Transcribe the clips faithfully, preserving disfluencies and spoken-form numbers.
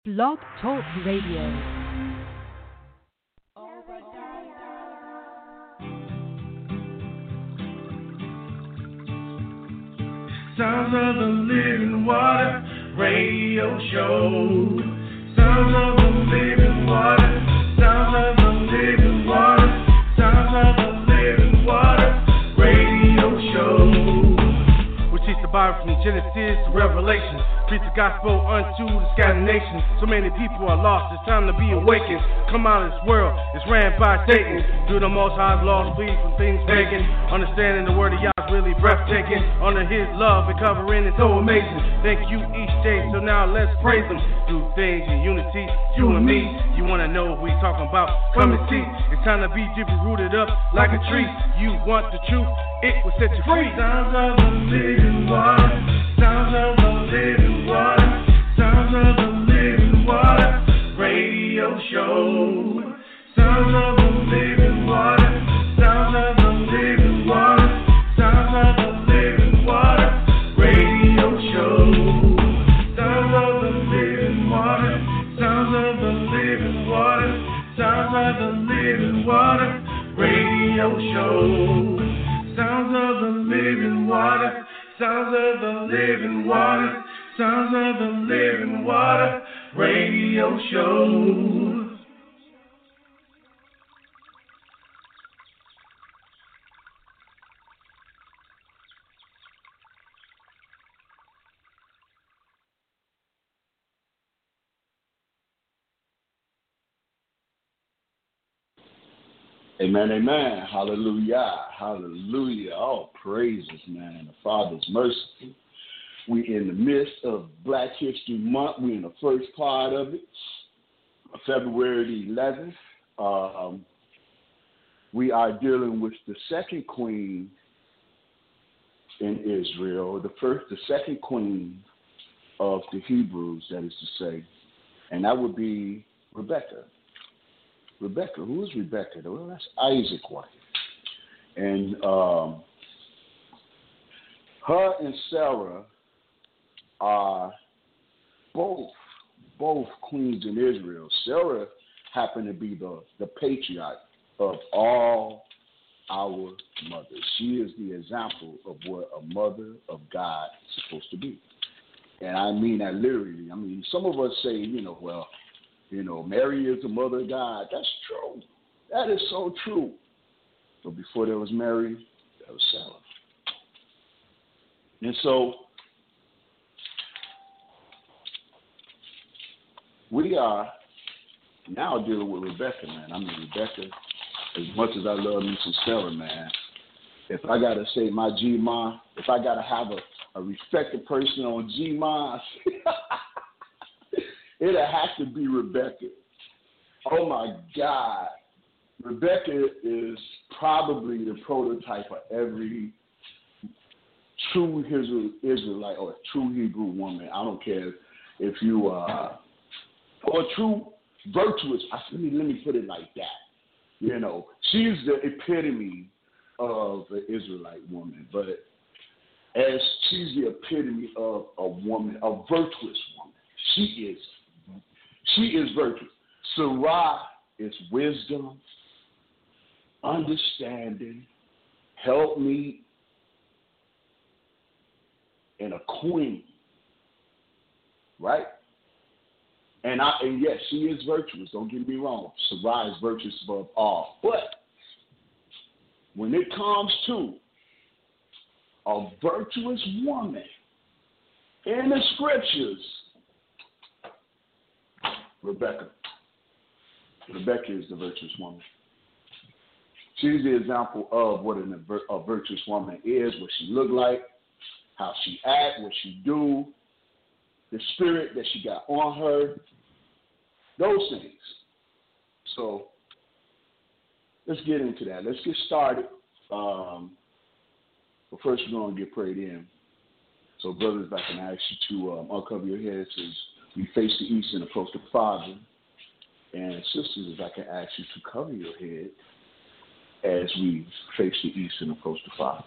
Blog Talk Radio. Sounds of the Living Water Radio Show. Sounds of the Living Water. Sounds of the Living Water. Sounds of the Living Water Radio Show. We teach the Bible from Genesis to Revelation. Preach the gospel unto the scattered nations. So many people are lost. It's time to be awakened. Come out of this world. It's ran by Satan. Do the Most High's laws, flee from things pagan. Understanding the word of Yah is really breathtaking. Under His love and covering is so amazing. Thank you each day. So now let's praise Him. Do things in unity, you and me. You wanna know what we talking about? Come and see. It's time to be deeply rooted up like a tree. You want the truth? It will set you free. Sounds of the living water. Sounds of the living water. Sounds of the living water. Radio show. Sounds of the living water. Sounds of the living water. Sounds of the living water. Radio show. Sounds of the living water. Sounds of the living water. Sounds of the living water. Radio show. Sounds of the living water. Sounds of the living water. Sounds of the living water. Radio show. Amen, amen. Hallelujah, hallelujah. All praises, man. The Father's mercy. We in the midst of Black History Month. We in the first part of it, February the eleventh. Um, we are dealing with the second queen in Israel, the first, the second queen of the Hebrews, that is to say, and that would be Rebecca. Rebecca, who is Rebecca? Well, that's Isaac's wife. And um, her and Sarah are both both queens in Israel. Sarah happened to be the, the patriarch of all our mothers. She is the example of what a mother of God is supposed to be. And I mean that literally. I mean, some of us say, you know, well, You know, Mary is the mother of God. That's true. That is so true. But before there was Mary, there was Sarah. And so we are now dealing with Rebecca, man. I mean, Rebecca, as much as I love me some Sarah, man, if I got to say my G-Ma, if I got to have a, a respected person on G-Ma, it'll have to be Rebecca. Oh, my God. Rebecca is probably the prototype of every true Israelite or true Hebrew woman. I don't care if you are, or true virtuous. Let me, let me put it like that. You know, she's the epitome of an Israelite woman, but as she's the epitome of a woman, a virtuous woman. She is She is virtuous. Sarah is wisdom, understanding, help me, and a queen. Right? And I and yes, she is virtuous. Don't get me wrong. Sarah is virtuous above all. But when it comes to a virtuous woman in the scriptures, Rebecca. Rebecca is the virtuous woman. She's the example of what an, a virtuous woman is, what she look like, how she act, what she do, the spirit that she got on her, those things. So let's get into that. Let's get started. Um, but first, we're going to get prayed in. So, brothers, if I can ask you to um, uncover your heads as we face the east and approach the Father. And sisters, if I can ask you to cover your head as we face the east and approach the Father.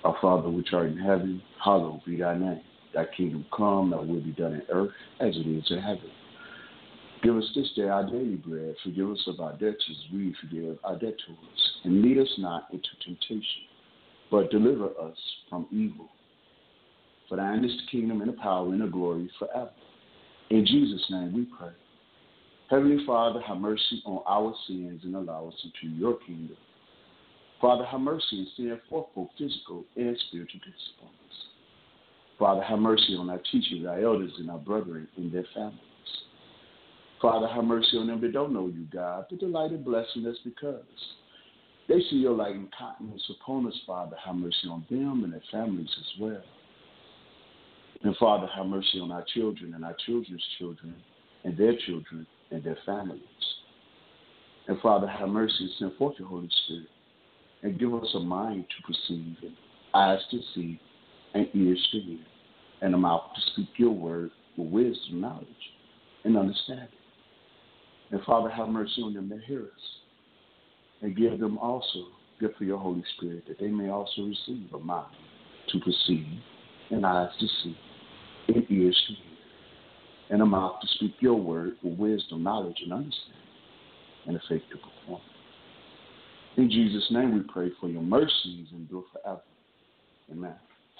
Our Father which art in heaven, hallowed be thy name. Thy kingdom come, thy will be done in earth as it is in heaven. Give us this day our daily bread. Forgive us of our debts as we forgive our debtors. And lead us not into temptation, but deliver us from evil. For thine is the kingdom and the power and the glory forever. In Jesus' name we pray. Heavenly Father, have mercy on our sins and allow us into your kingdom. Father, have mercy and send forth both physical and spiritual disciplines. Father, have mercy on our teachers, our elders, and our brethren and their families. Father, have mercy on them that don't know you, God, but delight in blessing us because they see your light and countenance upon us. Father, have mercy on them and their families as well. And Father, have mercy on our children and our children's children and their children and their families. And Father, have mercy and send forth your Holy Spirit and give us a mind to perceive and eyes to see and ears to hear and a mouth to speak your word with wisdom, knowledge, and understanding. And Father, have mercy on them that hear us and give them also gift for your Holy Spirit that they may also receive a mind to perceive and eyes to see and ears to hear and a mouth to speak your word with wisdom, knowledge, and understanding and a faith to perform. In Jesus' name we pray for your mercies endure forever. Amen.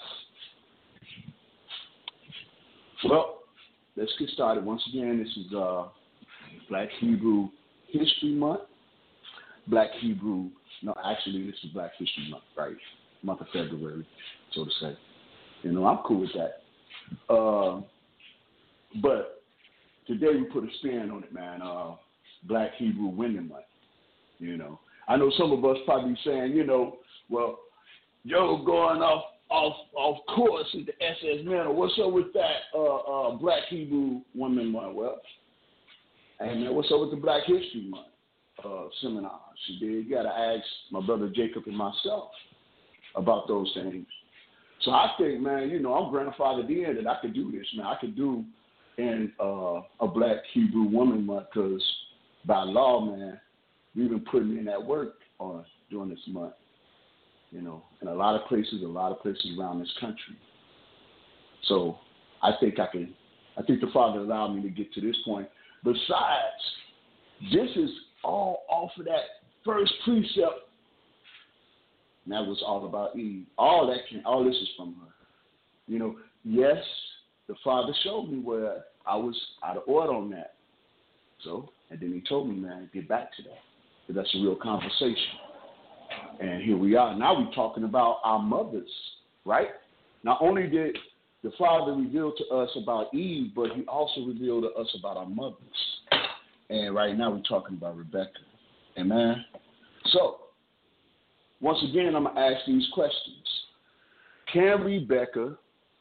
Well, let's get started. Once again, this is uh, Black Hebrew History Month. Black Hebrew, no, actually, this is Black History Month, right? Month of February, so to say. You know, I'm cool with that. Uh, but today we put a spin on it, man. Uh, Black Hebrew Women Month, you know. I know some of us probably saying, you know, well, Joe going off off off course with the S S Men, or what's up with that uh, uh, Black Hebrew Women Month? Well, hey man, what's up with the Black History Month uh, seminar? She did. You got to ask my brother Jacob and myself about those things. So I think, man, you know, I'm grandfathered in that I could do this, man. I could do in uh, a Black Hebrew Woman Month because by law, man, we've been putting in that work on during this month, you know, in a lot of places, a lot of places around this country. So I think I can, I think the Father allowed me to get to this point. Besides, this is all off of that first precept. And that was all about Eve. All that can, all this is from her. You know, yes, the Father showed me where I was out of order on that. So, and then he told me, man, get back to that. Because that's a real conversation. And here we are. Now we're talking about our mothers, right? Not only did the Father reveal to us about Eve, but he also revealed to us about our mothers. And right now we're talking about Rebecca. Amen? So, once again, I'm going to ask these questions. Can Rebecca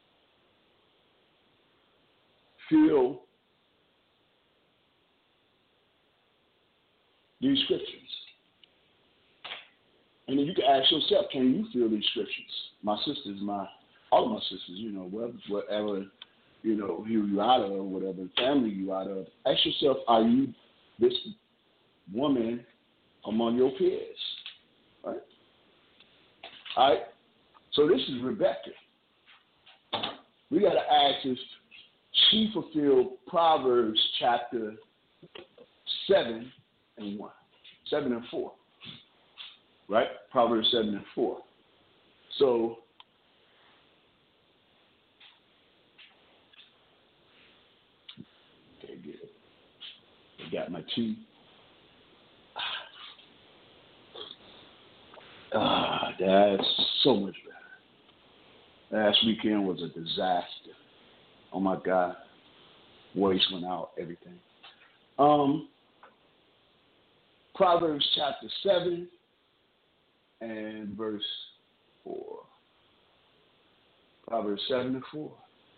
feel these scriptures? And then you can ask yourself, can you feel these scriptures? My sisters, my all of my sisters, you know, whatever, you know, who you out of, whatever family you out of, ask yourself, are you this woman among your peers? Right? All right? So this is Rebecca. We got to ask if she fulfilled Proverbs chapter seven and one, seven and four. Right? Proverbs seven and four. So, okay, good. I got my tea. Ah, that's so much better. Last weekend was a disaster. Oh my God. Voice went out, everything. Um, Proverbs chapter seven. And verse four. Proverbs seven and four.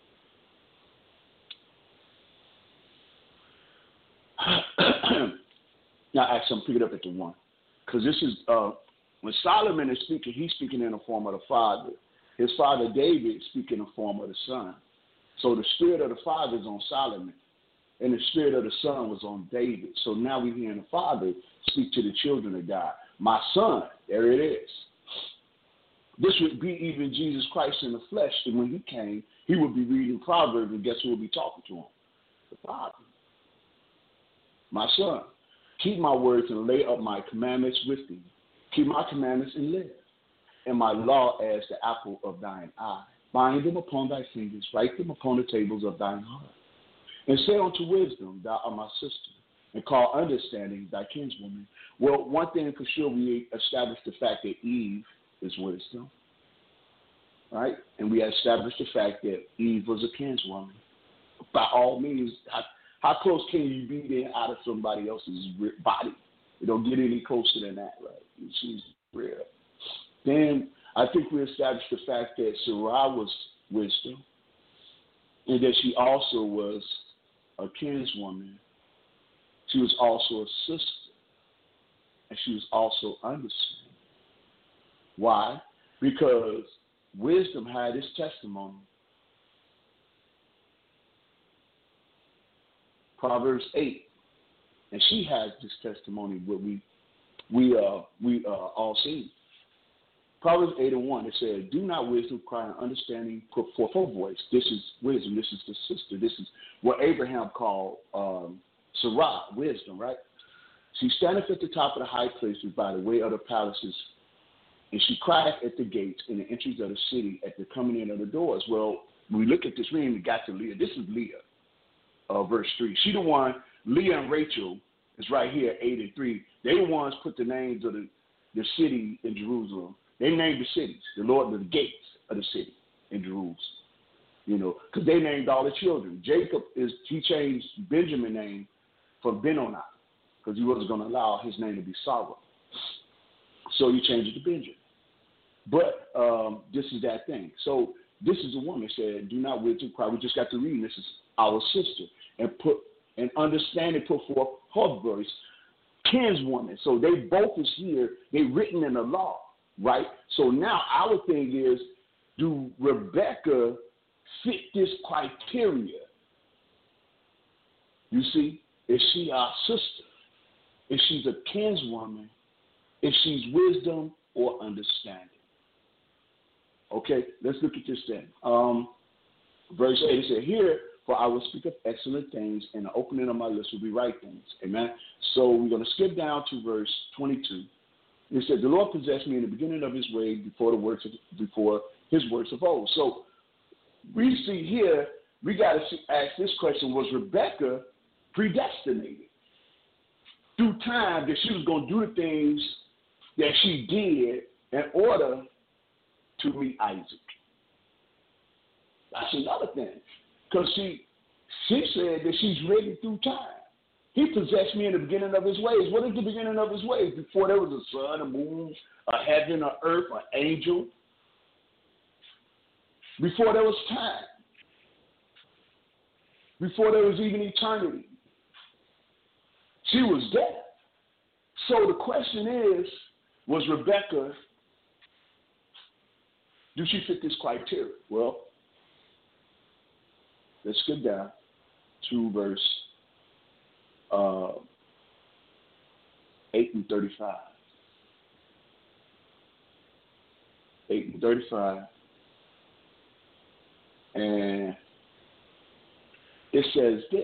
Now, actually, I'm picking up at the one. Because this is, uh, when Solomon is speaking, he's speaking in the form of the Father. His father David is speaking in the form of the Son. So the spirit of the Father is on Solomon. And the spirit of the Son was on David. So now we're hearing the Father speak to the children of God. My son, there it is. This would be even Jesus Christ in the flesh, and when he came, he would be reading Proverbs, and guess who would be talking to him? The Father. My son, keep my words and lay up my commandments with thee. Keep my commandments and live, and my law as the apple of thine eye. Bind them upon thy fingers, write them upon the tables of thine heart. And say unto wisdom, thou art my sister, and call understanding thy kinswoman. Well, one thing for sure, we established the fact that Eve is wisdom, right? And we established the fact that Eve was a kinswoman. By all means, how, how close can you be there out of somebody else's body? You don't get any closer than that, right? She's real. Then I think we established the fact that Sarah was wisdom, and that she also was a kinswoman. She was also a sister, and she was also understanding. Why? Because wisdom had its testimony. Proverbs eight, and she has this testimony. What we we uh we uh all see. Proverbs eight and one. It said, "Do not wisdom cry and understanding put forth her voice." This is wisdom. This is the sister. This is what Abraham called um, Sarah, wisdom. Right? She standeth at the top of the high places by the way of the palaces. And she cried at the gates in the entries of the city at the coming in of the doors. Well, when we look at this, we ain't even got to Leah. This is Leah, uh, verse three. She the one, Leah and Rachel is right here, eight and three. They the ones put the names of the, the city in Jerusalem. They named the cities, the Lord, the gates of the city in Jerusalem. You know, because they named all the children. Jacob, is he changed Benjamin's name from Benoni because he wasn't going to allow his name to be Sarah. So he changed it to Benjamin. But um, this is that thing. So this is a woman said, "Do not wisdom cry." We just got to read. This is our sister, and put and understand and put forth her voice, kinswoman. So they both is here. They written in the law, right? So now our thing is, do Rebecca fit this criteria? You see, is she our sister? If she's a kinswoman, if she's wisdom or understanding. Okay, let's look at this then. Um, verse eight, it said, "Here, for I will speak of excellent things, and the opening of my lips will be right things." Amen. So we're going to skip down to verse twenty-two. It said, "The Lord possessed me in the beginning of his way before the works of, before his works of old." So we see here, we got to ask this question: was Rebecca predestinated through time that she was going to do the things that she did in order to meet Isaac? That's another thing. Because she, she said that she's ready through time. He possessed me in the beginning of his ways. What is the beginning of his ways? Before there was a sun, a moon, a heaven, a earth, an angel. Before there was time. Before there was even eternity. She was there. So the question is, was Rebecca, do she fit this criteria? Well, let's get down to verse uh, eight and thirty-five. eight and thirty-five. And it says this: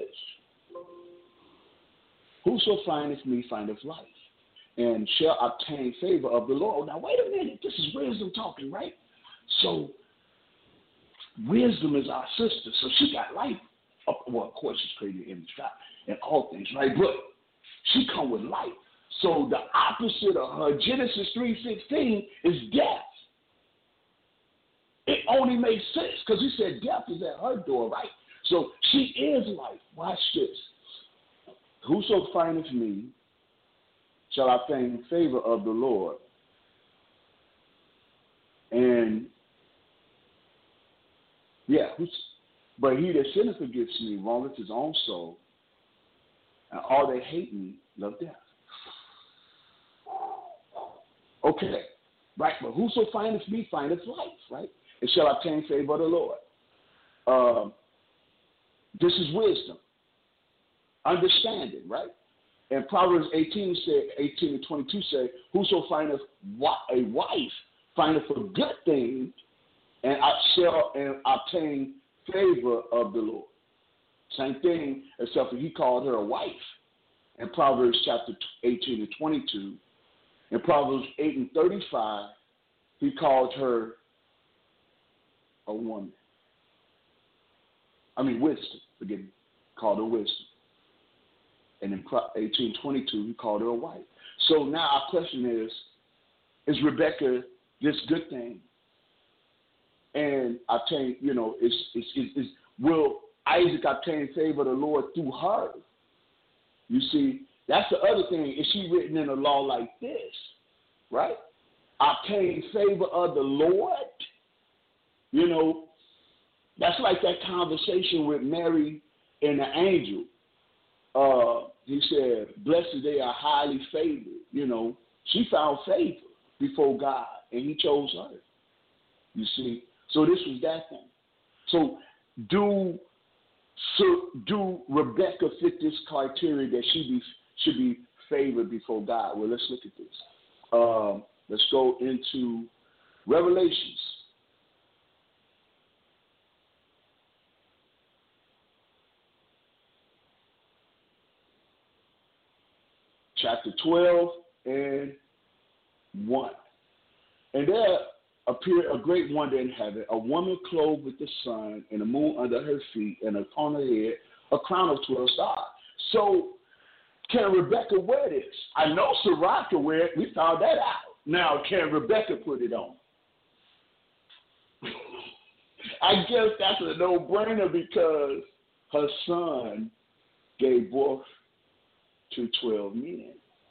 "Whoso findeth me findeth life, and shall obtain favor of the Lord." Now, wait a minute. This is wisdom talking, right? So, wisdom is our sister. So she got life. Well, of course, she's created in image of God and all things, right? But she come with life. So the opposite of her, Genesis three sixteen, is death. It only makes sense because he said death is at her door, right? So she is life. Watch this. "Whoso findeth me shall obtain favor of the Lord. And, yeah, but he that sinneth against me wrongeth his own soul, and all that hate me love death." Okay, right, but whoso findeth me findeth life, right? And shall obtain favor of the Lord. Um, this is wisdom, understanding, right? And Proverbs eighteen said, eighteen and twenty-two say, "Whoso findeth a wife findeth a good thing and shall and obtain favor of the Lord. Same thing, except for he called her a wife in Proverbs chapter eighteen and twenty-two. In Proverbs eight and thirty-five, he called her a woman. I mean, wisdom, forgive me, called her wisdom. And in eighteen twenty-two, he called her a wife. So now our question is, is Rebecca this good thing? And obtain, you know, is, is, is, is will Isaac obtain favor of the Lord through her? You see, that's the other thing. Is she written in a law like this, right? Obtain favor of the Lord? You know, that's like that conversation with Mary and the angel. Uh, he said, blessed they are highly favored. You know, she found favor before God, and he chose her. You see? So this was that thing. So do so do Rebecca fit this criteria that she be, should be favored before God? Well, let's look at this. Um, let's go into Revelations. Chapter twelve and one. And there appeared a great wonder in heaven, a woman clothed with the sun and the moon under her feet, and upon her head a crown of twelve stars. So can Rebecca wear this? I know Sarah can wear it. We found that out. Now, can Rebecca put it on? I guess that's a no-brainer because her son gave birth to twelve men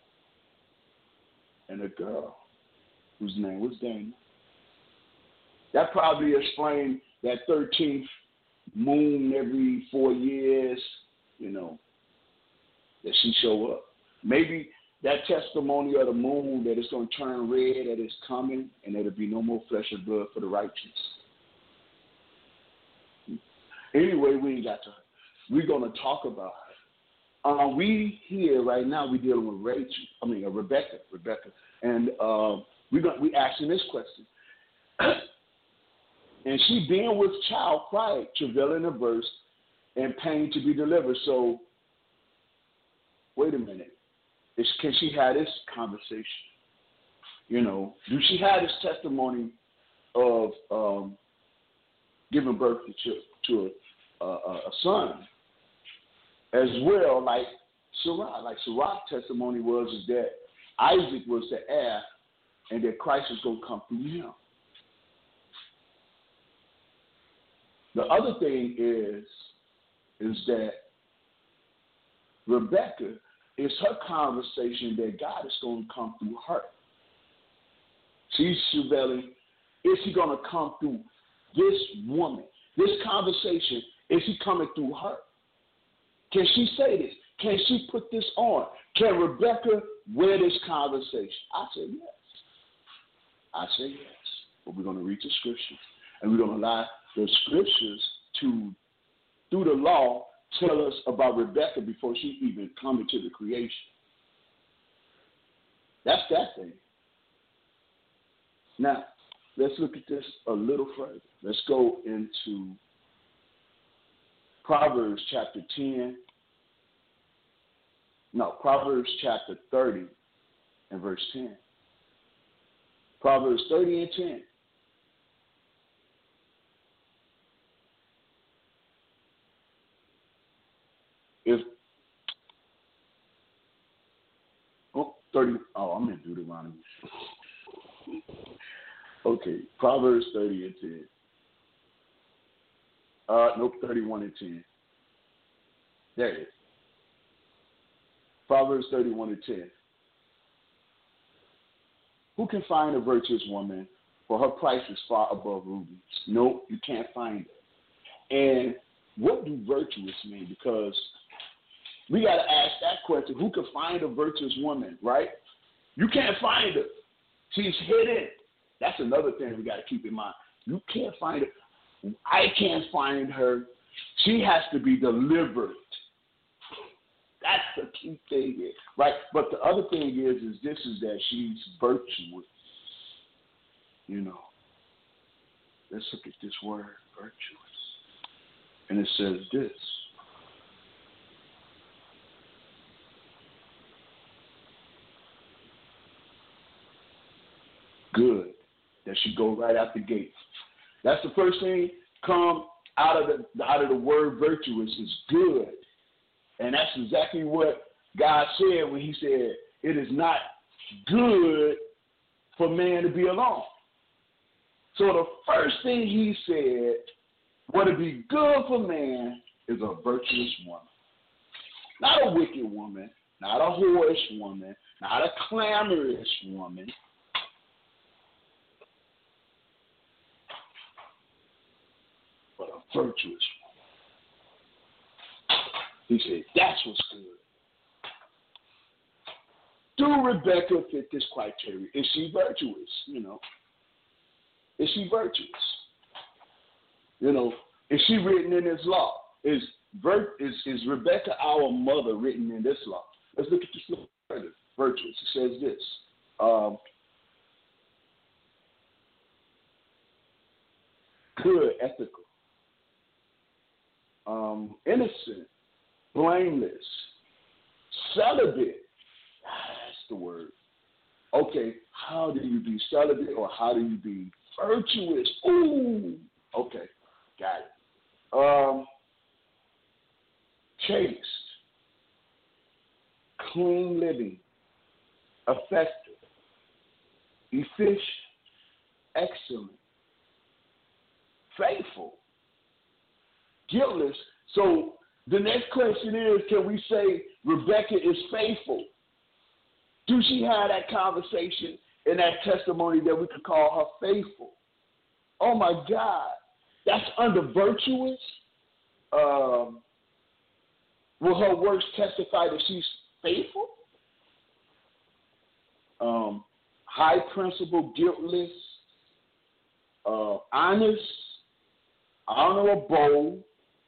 and a girl whose name was Dana. That probably explained that thirteenth moon every four years, you know, that she show up. Maybe that testimony of the moon that it's going to turn red, that it's coming, and there'll be no more flesh and blood for the righteous. Anyway, we ain't got to. We're going to talk about it. Uh, we here right now, we're dealing with Rachel, I mean, uh, Rebecca, Rebecca. And uh, we're going we asking this question. And she being with child cried, travailing in birth, and pain to be delivered. So, wait a minute. Is, can she have this conversation? You know, do she have this testimony of um, giving birth to, to a, a, a son as well, like Sarah? Like Sarah's testimony was is that Isaac was the heir and that Christ was going to come through him. The other thing is, is that Rebecca, it's her conversation that God is going to come through her. She's surveilling, is he going to come through this woman? This conversation, is he coming through her? Can she say this? Can she put this on? Can Rebecca wear this conversation? I say yes. I say yes. But we're going to read the scriptures. And we're going to allow the scriptures to, through the law, tell us about Rebecca before she even come into the creation. That's that thing. Now, let's look at this a little further. Let's go into Proverbs chapter ten. No, Proverbs chapter thirty and verse ten. Proverbs thirty and ten. If oh, thirty, oh, I'm in Deuteronomy. Okay, Proverbs thirty and ten. Uh, nope, thirty-one and ten. There it is. Proverbs thirty-one and ten. Who can find a virtuous woman? For her price is far above rubies. Nope, you can't find it. And what do virtuous mean? Because we got to ask that question. Who can find a virtuous woman, right? You can't find her. She's hidden. That's another thing we got to keep in mind. You can't find her. I can't find her. She has to be delivered. That's the key thing here, right? But the other thing is, is this is that she's virtuous. You know, let's look at this word, virtuous. And it says this. Good. That should go right out the gate. That's the first thing come out of the out of the word virtuous is good. And that's exactly what God said when he said it is not good for man to be alone. So the first thing he said, what would be good for man is a virtuous woman. Not a wicked woman, not a whorish woman, not a clamorous woman. But a virtuous woman. He said, that's what's good. Do Rebecca fit this criteria? Is she virtuous? You know, is she virtuous? You know, is she written in this law? Is is is Rebecca our mother written in this law? Let's look at this little further. Virtuous. It says this. Um, good, ethical, um, innocent, blameless, celibate. That's the word. Okay, how do you be celibate or how do you be virtuous? Ooh, okay, got it. Um, chaste, clean living, effective, efficient, excellent, faithful, guiltless. So the next question is, can we say Rebecca is faithful? Do she have that conversation and that testimony that we could call her faithful? Oh, my God. That's under virtuous. Um, will her works testify that she's faithful? Um, high principle, guiltless, uh, honest, honorable,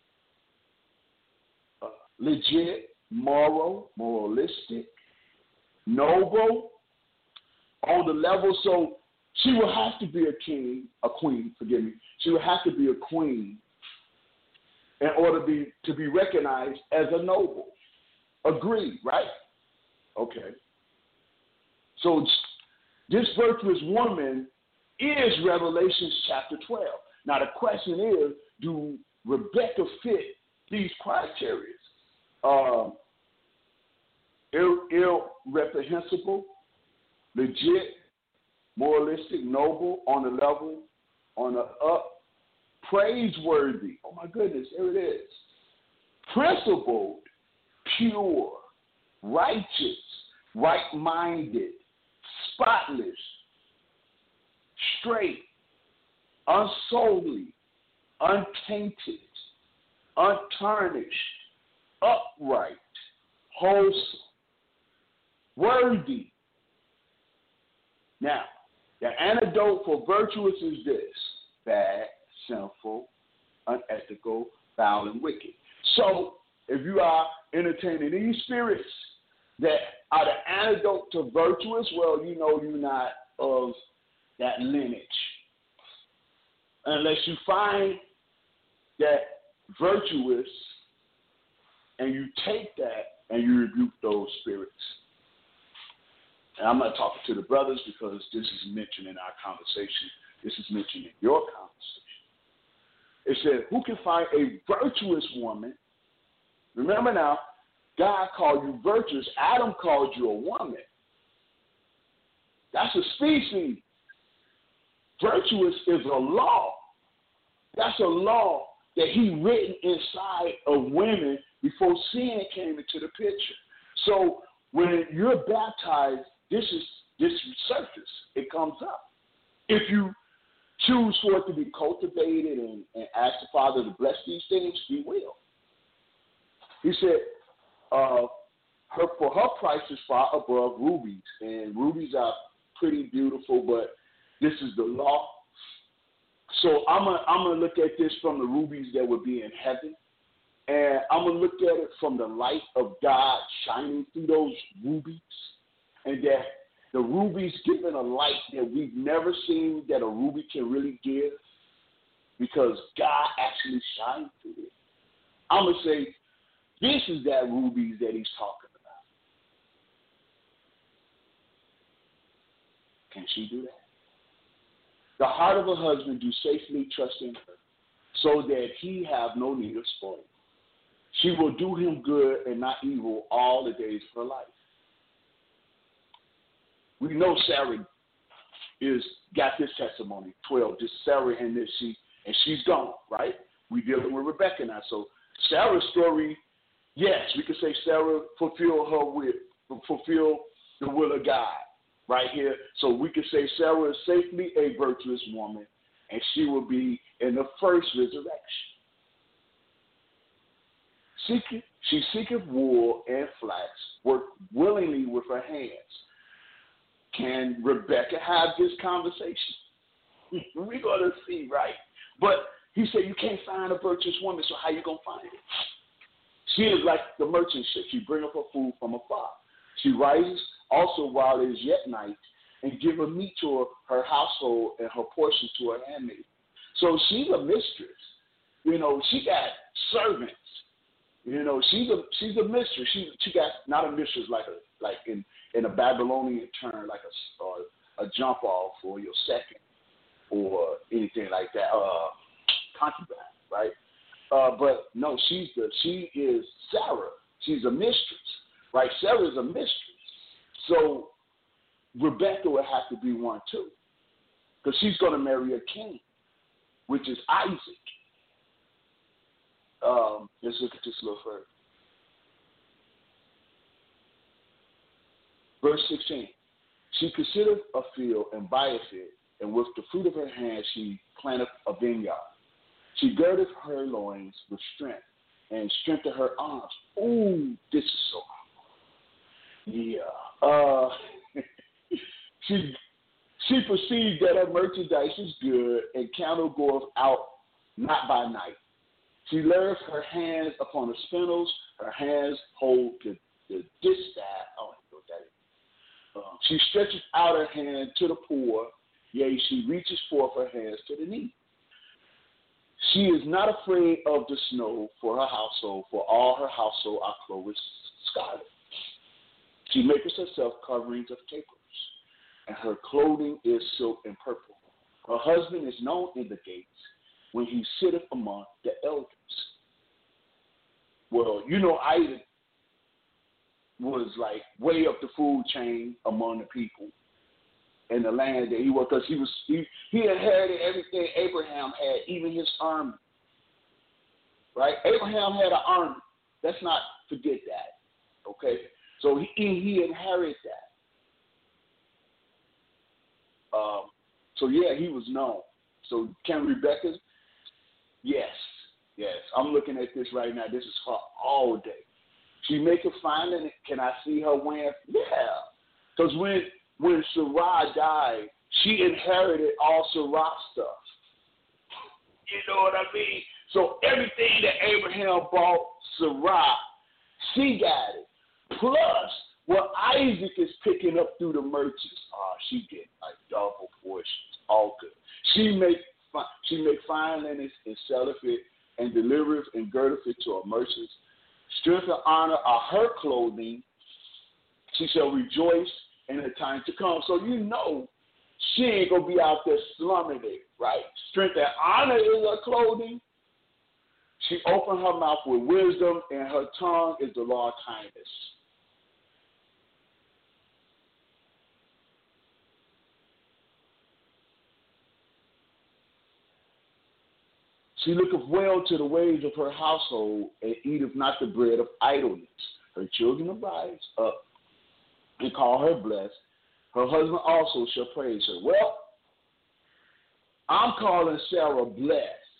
uh, legit, moral, moralistic, noble, on the level. So she will have to be a king, a queen, forgive me. She will have to be a queen in order to be, to be recognized as a noble. Agreed, right? Okay. So this virtuous woman is Revelation chapter twelve. Now the question is, do Rebecca fit these criteria? Um, Ill, irreprehensible, legit, moralistic, noble, on the level, on the up, praiseworthy. Oh my goodness, there it is. Principled, pure, righteous, right-minded, spotless, straight, unsullied, untainted, untarnished, upright, wholesome, worthy. Now, the antidote for virtuous is this: bad, sinful, unethical, foul, and wicked. So, if you are entertaining these spirits that are the antidote to virtuous, well, you know you're not of that lineage. Unless you find that virtuous and you take that and you rebuke those spirits. And I'm not talking to the brothers because this is mentioned in our conversation. This is mentioned in your conversation. It said, who can find a virtuous woman? Remember now, God called you virtuous. Adam called you a woman. That's a species. Virtuous is a law. That's a law that he written inside of women before sin came into the picture. So when you're baptized, this is this surface. It comes up. If you choose for it to be cultivated and, and ask the Father to bless these things, he will. He said, uh, her for her price is far above rubies. And rubies are pretty beautiful, but this is the law. So I'm gonna I'm gonna look at this from the rubies that would be in heaven, and I'm gonna look at it from the light of God shining through those rubies, and that the ruby's giving a light that we've never seen that a ruby can really give because God actually shines through it. I'm going to say this is that ruby that he's talking about. Can she do that? The heart of a husband do safely trust in her, so that he have no need of spoil. She will do him good and not evil all the days of her life. We know Sarah is got this testimony, twelve, just Sarah and this she and she's gone, right? We dealing with Rebecca now. So Sarah's story, yes, we could say Sarah fulfilled her will, fulfill the will of God right here. So we could say Sarah is safely a virtuous woman, and she will be in the first resurrection. Seek, she seeketh wool and flax, work willingly with her hands. Can Rebecca have this conversation? We're going to see, right? But he said you can't find a virtuous woman, so how you going to find it? She is like the merchant ship. She bring up her food from afar. She rises also while it is yet night and give her meat to her, her household and her portion to her handmaid. So she's a mistress. You know, she got servants. You know, she's a she's a mistress. She she got not a mistress like a like in, in a Babylonian term, like a or a jump off or your second or anything like that. Uh, concubine, right? Uh, but no, she's the she is Sarah. She's a mistress, right? Sarah is a mistress. So Rebecca would have to be one too, because she's going to marry a king, which is Isaac. Um, let's look at this a little further. Verse sixteen. She considered a field and buyeth it, and with the fruit of her hand she planteth a vineyard. She girdeth her loins with strength, and strengthened her arms. Ooh, this is so cool. Yeah. Uh, she she perceived that her merchandise is good, and candle goeth out not by night. She layeth her hands upon the spindles, her hands hold the, the distaff. Oh, I don't know what that is. Um, she stretches out her hand to the poor, yea, she reaches forth her hands to the needy. She is not afraid of the snow for her household, for all her household are clothed with scarlet. She maketh herself coverings of capers, and her clothing is silk and purple. Her husband is known in the gates, when he sitteth among the elders. Well, you know, Isaac was like way up the food chain among the people in the land that he was, because he was he, he inherited everything Abraham had, even his army. Right? Abraham had an army. Let's not forget that. Okay? So he he inherited that. Um, so yeah, he was known. So can Rebecca? Yes, yes. I'm looking at this right now. This is her all day. She make a fine, and can I see her wearing? Yeah. Because when when Sarah died, she inherited all Sarah's stuff. You know what I mean? So everything that Abraham bought Sarah, she got it. Plus, what Isaac is picking up through the merchants, oh, she get like double portions. All good. She make She make fine linen and selleth it, and delivereth and girdeth it to her merchants. Strength and honor are her clothing. She shall rejoice in the time to come. So you know she ain't going to be out there slumming it, right? Strength and honor is her clothing. She opened her mouth with wisdom, and her tongue is the law of kindness. She looketh well to the ways of her household, and eateth not the bread of idleness. Her children arise up and call her blessed. Her husband also shall praise her. Well, I'm calling Sarah blessed.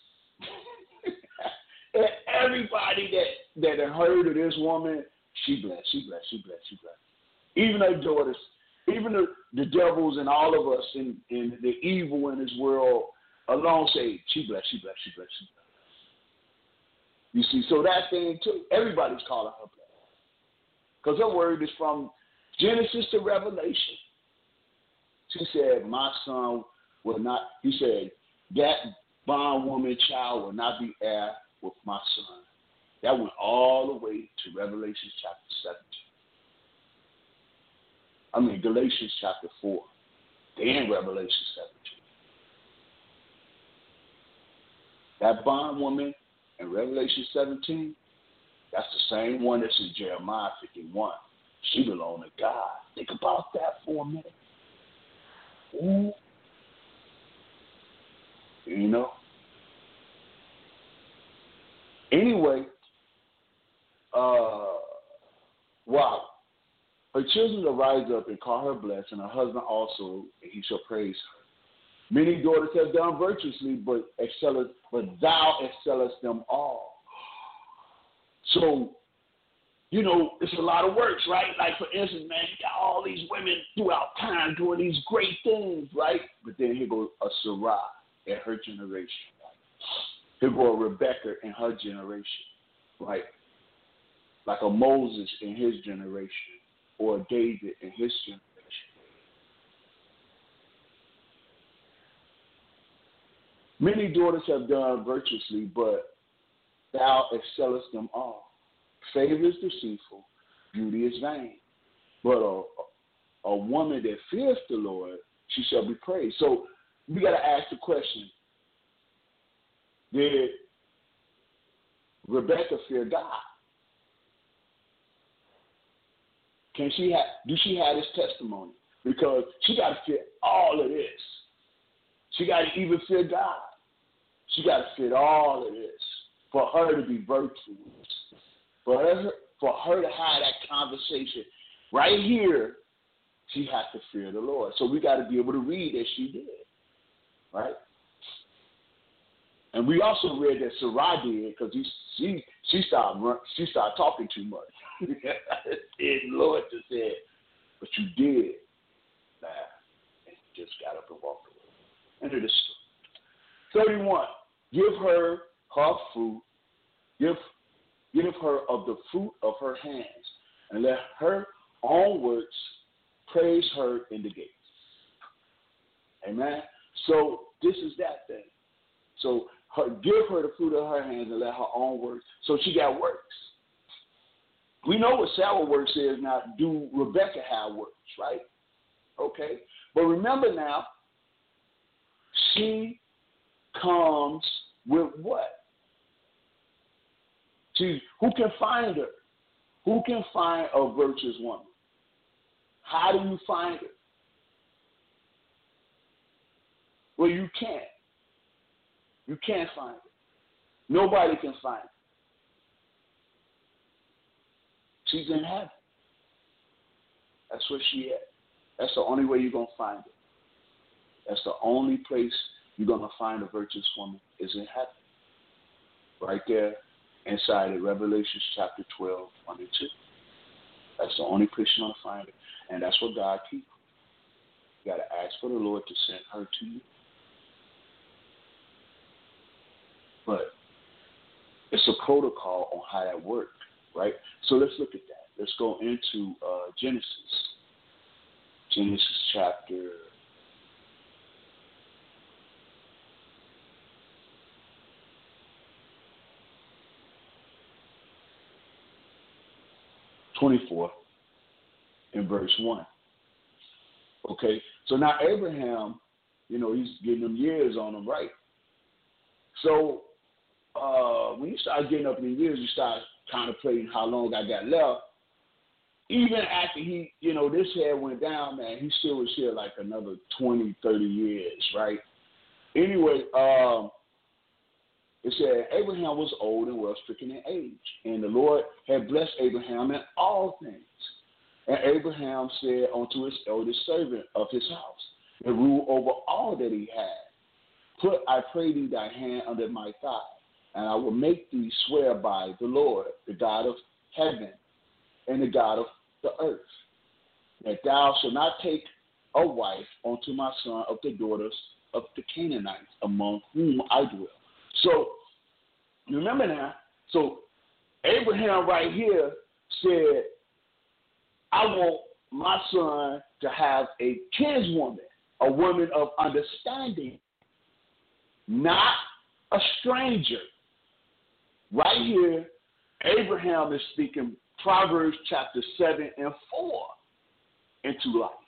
And everybody that, that had heard of this woman, she blessed, she blessed, she blessed, she blessed. Even her daughters, even the, the devils and all of us in, in the evil in this world, alone say, she blessed, she blessed, she blessed, she blessed. You see, so that thing too, everybody's calling her blessed. Because her word is from Genesis to Revelation. She said, my son will not, he said, that bondwoman child will not be heir with my son. That went all the way to Revelation chapter seventeen. I mean, Galatians chapter four. Then Revelation seventeen. That bondwoman in Revelation seventeen, that's the same one that's in Jeremiah fifty-one. She belonged to God. Think about that for a minute. Ooh. You know? Anyway, uh, wow. Her children will rise up and call her blessed, and her husband also, and he shall praise her. Many daughters have done virtuously, but excellest, but thou excellest them all. So, you know, it's a lot of works, right? Like, for instance, man, you got all these women throughout time doing these great things, right? But then here goes a Sarah in her generation. Here goes a Rebecca in her generation, right? Like a Moses in his generation, or a David in his generation. Many daughters have done virtuously, but thou excellest them all. Favor is deceitful, beauty is vain. But a, a woman that fears the Lord, she shall be praised. So we got to ask the question, did Rebecca fear God? Can she have, do she have this testimony? Because she got to fear all of this. She got to even fear God. She got to fear all of this for her to be virtuous. For her, for her to have that conversation right here, she has to fear the Lord. So we got to be able to read as she did, right? And we also read that Sarah did because she she started she started talking too much. And the Lord just said, "But you did laugh and you just got up and walked away." End of the story. Thirty-one. Give her her fruit. Give give her of the fruit of her hands, and let her own works praise her in the gates. Amen. So this is that thing. So her, give her the fruit of her hands and let her own works. So she got works. We know what Sarah works is now. Do Rebecca have works, right? Okay. But remember now, she comes with what? See, who can find her? Who can find a virtuous woman? How do you find her? Well, you can't. You can't find her. Nobody can find her. She's in heaven. That's where she at. That's the only way you're going to find her. That's the only place you're going to find a virtuous woman is in heaven. Right there inside of Revelation chapter twelve, one and two. That's the only place you're going to find her. And that's what God keeps. You got to ask for the Lord to send her to you. But it's a protocol on how that works, right? So let's look at that. Let's go into uh, Genesis. Genesis chapter twenty-four in verse one. Okay? So now Abraham, you know, he's getting them years on him, right? So uh, when you start getting up in the years, you start contemplating how long I got left. Even after he, you know, this hair went down, man, he still was here like another twenty, thirty years, right? Anyway, um, it said Abraham was old and well stricken in age, and the Lord had blessed Abraham in all things. And Abraham said unto his eldest servant of his house, and rule over all that he had, put, I pray thee, thy hand under my thigh, and I will make thee swear by the Lord, the God of heaven, and the God of the earth, that thou shalt not take a wife unto my son of the daughters of the Canaanites, among whom I dwell. So, remember now, so Abraham right here said, I want my son to have a kinswoman. a woman of understanding, not a stranger. Right here, Abraham is speaking Proverbs chapter seven and four into life.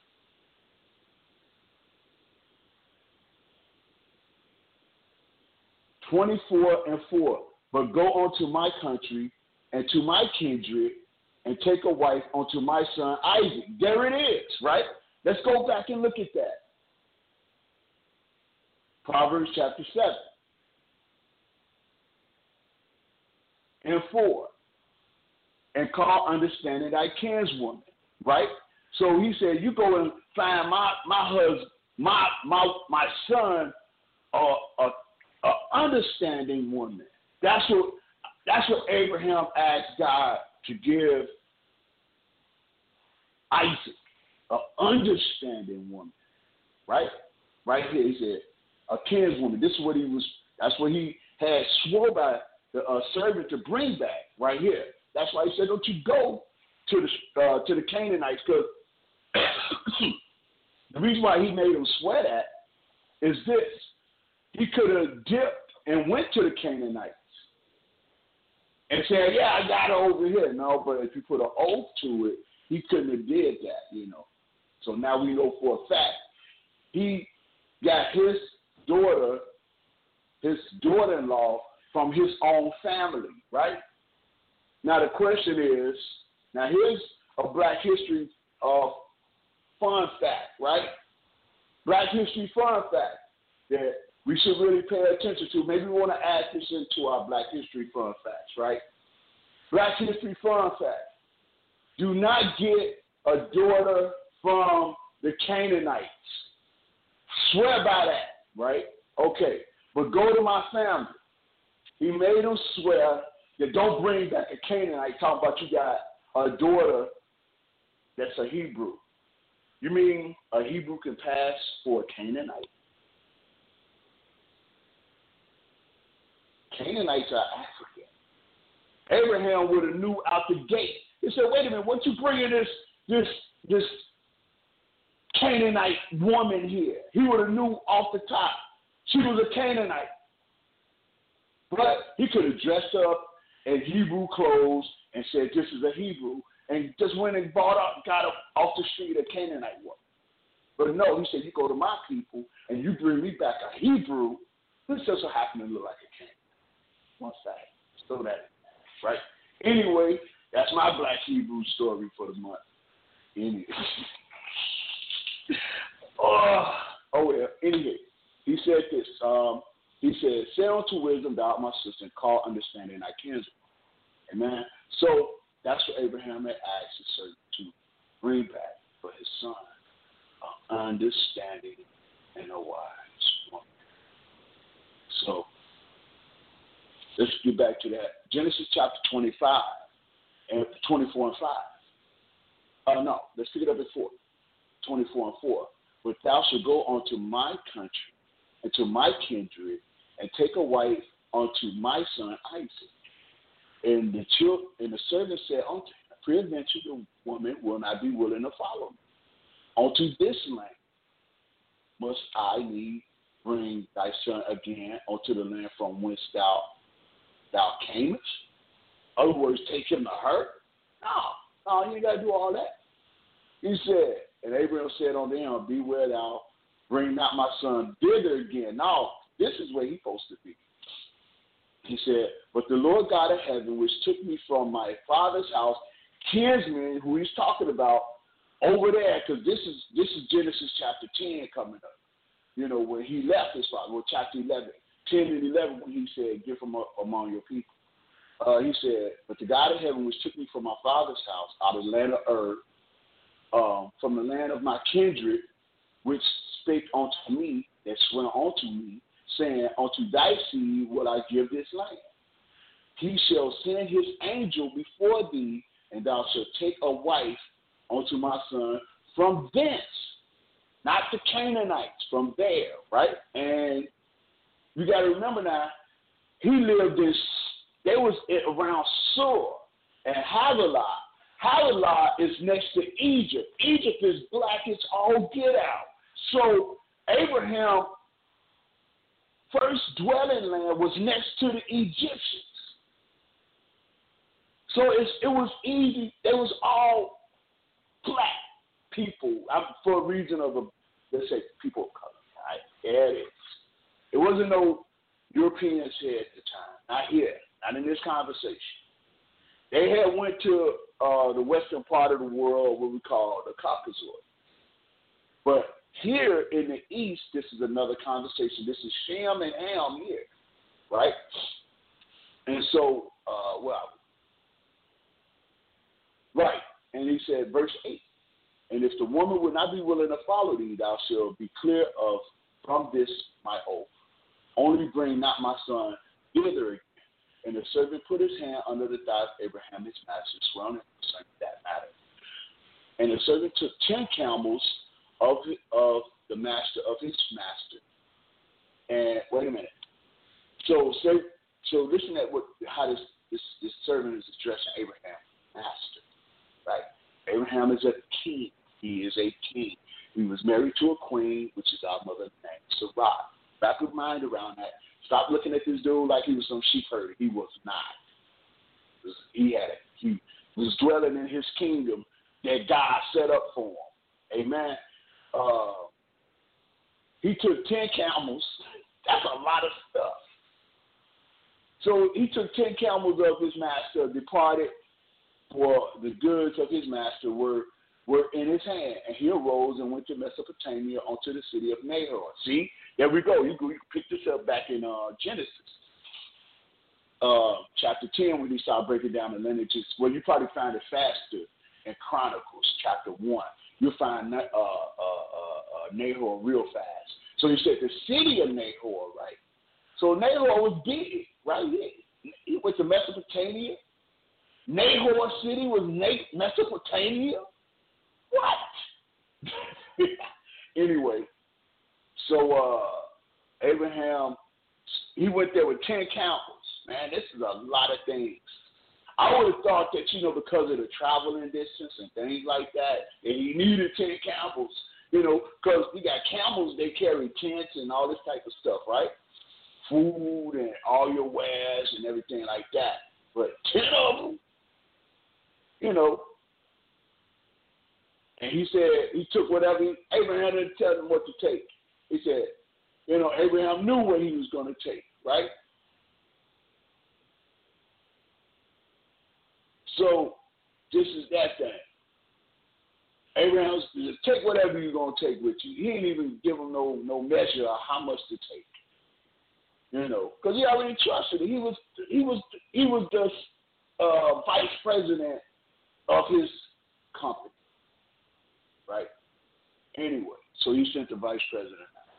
twenty-four and four. But go unto my country and to my kindred and take a wife unto my son Isaac. There it is, right? Let's go back and look at that. Proverbs chapter seven and four. And call understanding thy kinswoman, right? So he said, you go and find my my husband, my my my son, a uh, uh, uh, understanding woman. That's what that's what Abraham asked God to give Isaac, an understanding woman, right? Right here, he said, a kinswoman. This is what he was. That's what he had swore by the uh, servant to bring back. Right here. That's why he said, don't you go to the uh, to the Canaanites, because the reason why he made them swear that is this. He could have dipped and went to the Canaanites and said, yeah, I got her over here. No, but if you put an oath to it, he couldn't have did that, you know. So now we know for a fact he got his daughter, his daughter-in-law from his own family, right? Now the question is, now here's a Black History uh, fun fact, right? Black History fun fact that we should really pay attention to. Maybe we want to add this into our Black History fun facts, right? Black History fun fact. Do not get a daughter from the Canaanites. Swear by that, right? Okay, but go to my family. He made them swear that don't bring back a Canaanite talking about you got a daughter that's a Hebrew. You mean a Hebrew can pass for a Canaanite? Canaanites are African. Abraham would have knew out the gate. He said, wait a minute, what you bringing this this this Canaanite woman here? He would have knew off the top. She was a Canaanite. But he could have dressed up in Hebrew clothes and said, this is a Hebrew, and just went and bought up, got up off the street a Canaanite woman. But no, he said, you go to my people and you bring me back a Hebrew. This just so happen to look like a Canaanite. One second. Throw that in, right? Anyway, that's my Black Hebrew story for the month. Anyway. oh, oh, well, anyway, he said this. Um, he said, say unto wisdom, thou art my sister, and call understanding thy kinswoman. Amen. So that's what Abraham had asked his servant to bring back for his son, an understanding and a wise woman. So let's get back to that. Genesis chapter twenty-five and twenty-four and five. Uh, no, let's pick it up at four. twenty-four and four. But thou shalt go unto my country and to my kindred and take a wife unto my son Isaac. And the children, and the servant said unto him, peradventure the woman will not be willing to follow me. Unto this land must I need bring thy son again unto the land from whence thou thou camest? In other words, take him to her? No, no, you ain't got to do all that. He said, and Abraham said unto him, beware thou, bring not my son thither again. No, this is where he's supposed to be. He said, but the Lord God of heaven, which took me from my father's house, kinsman, who he's talking about over there, because this is this is Genesis chapter ten coming up. You know, when he left his father, well, chapter eleven, ten and eleven, when he said, get from among your people. Uh, he said, but the God of heaven, which took me from my father's house, out of the land of Ur, um, from the land of my kindred, which spake unto me, that swear unto me, saying, unto thy seed will I give this land. He shall send his angel before thee, and thou shalt take a wife unto my son from thence, not the Canaanites, from there, right? And you got to remember now, he lived in, they was around Sur and Havilah. Havilah is next to Egypt. Egypt is black as all get out. So Abraham first dwelling land was next to the Egyptians. So it's, it was easy. They was all black people I, for a reason of, a, let's say, people of color. Right? There it is. It wasn't no Europeans here at the time. Not here. Not in this conversation. They had went to uh, the western part of the world, what we call the Caucasus. But here in the east, this is another conversation. This is Shem and Ham here, right? And so, uh, well, right. And he said, verse eight, and if the woman would not be willing to follow thee, thou shalt be clear of from this my oath. Only bring not my son hither again. And the servant put his hand under the thigh of Abraham, his master, surrounding that matter. And the servant took ten camels of the, of the master of his master. And wait a minute. So, so, so listen at what how this, this this servant is addressing Abraham, master, right? Abraham is a king. He is a king. He was married to a queen, which is our mother named Sarah. Wrap your mind around that. Stop looking at this dude like he was some sheep herder. He was not. He had it. He was dwelling in his kingdom that God set up for him. Amen. Uh, he took ten camels. That's a lot of stuff. So he took ten camels of his master, departed, for the goods of his master were were in his hand, and he arose and went to Mesopotamia unto the city of Nahor. See, there we go. You can pick this up back in uh, Genesis, uh, chapter ten, when you start breaking down the lineages. Well, you probably find it faster in Chronicles, chapter one. You'll find uh, uh, uh, uh, Nahor real fast. So he said the city of Nahor, right? So Nahor was big, right? He went to Mesopotamia. Nahor city was Mesopotamia. What? Anyway, so uh, Abraham, he went there with ten camels. Man, this is a lot of things. I would have thought that, you know, because of the traveling distance and things like that, and he needed ten camels, you know, because we got camels, they carry tents and all this type of stuff, right? Food and all your wares and everything like that. But ten of them, you know. And he said he took whatever he, Abraham didn't tell him what to take. He said, you know, Abraham knew what he was going to take, right? So this is that thing. Abraham said, take whatever you're going to take with you. He didn't even give him no no measure of how much to take. You know, because he already trusted him. He was he was he was the uh, vice president of his company. Right? Anyway, so he sent the vice president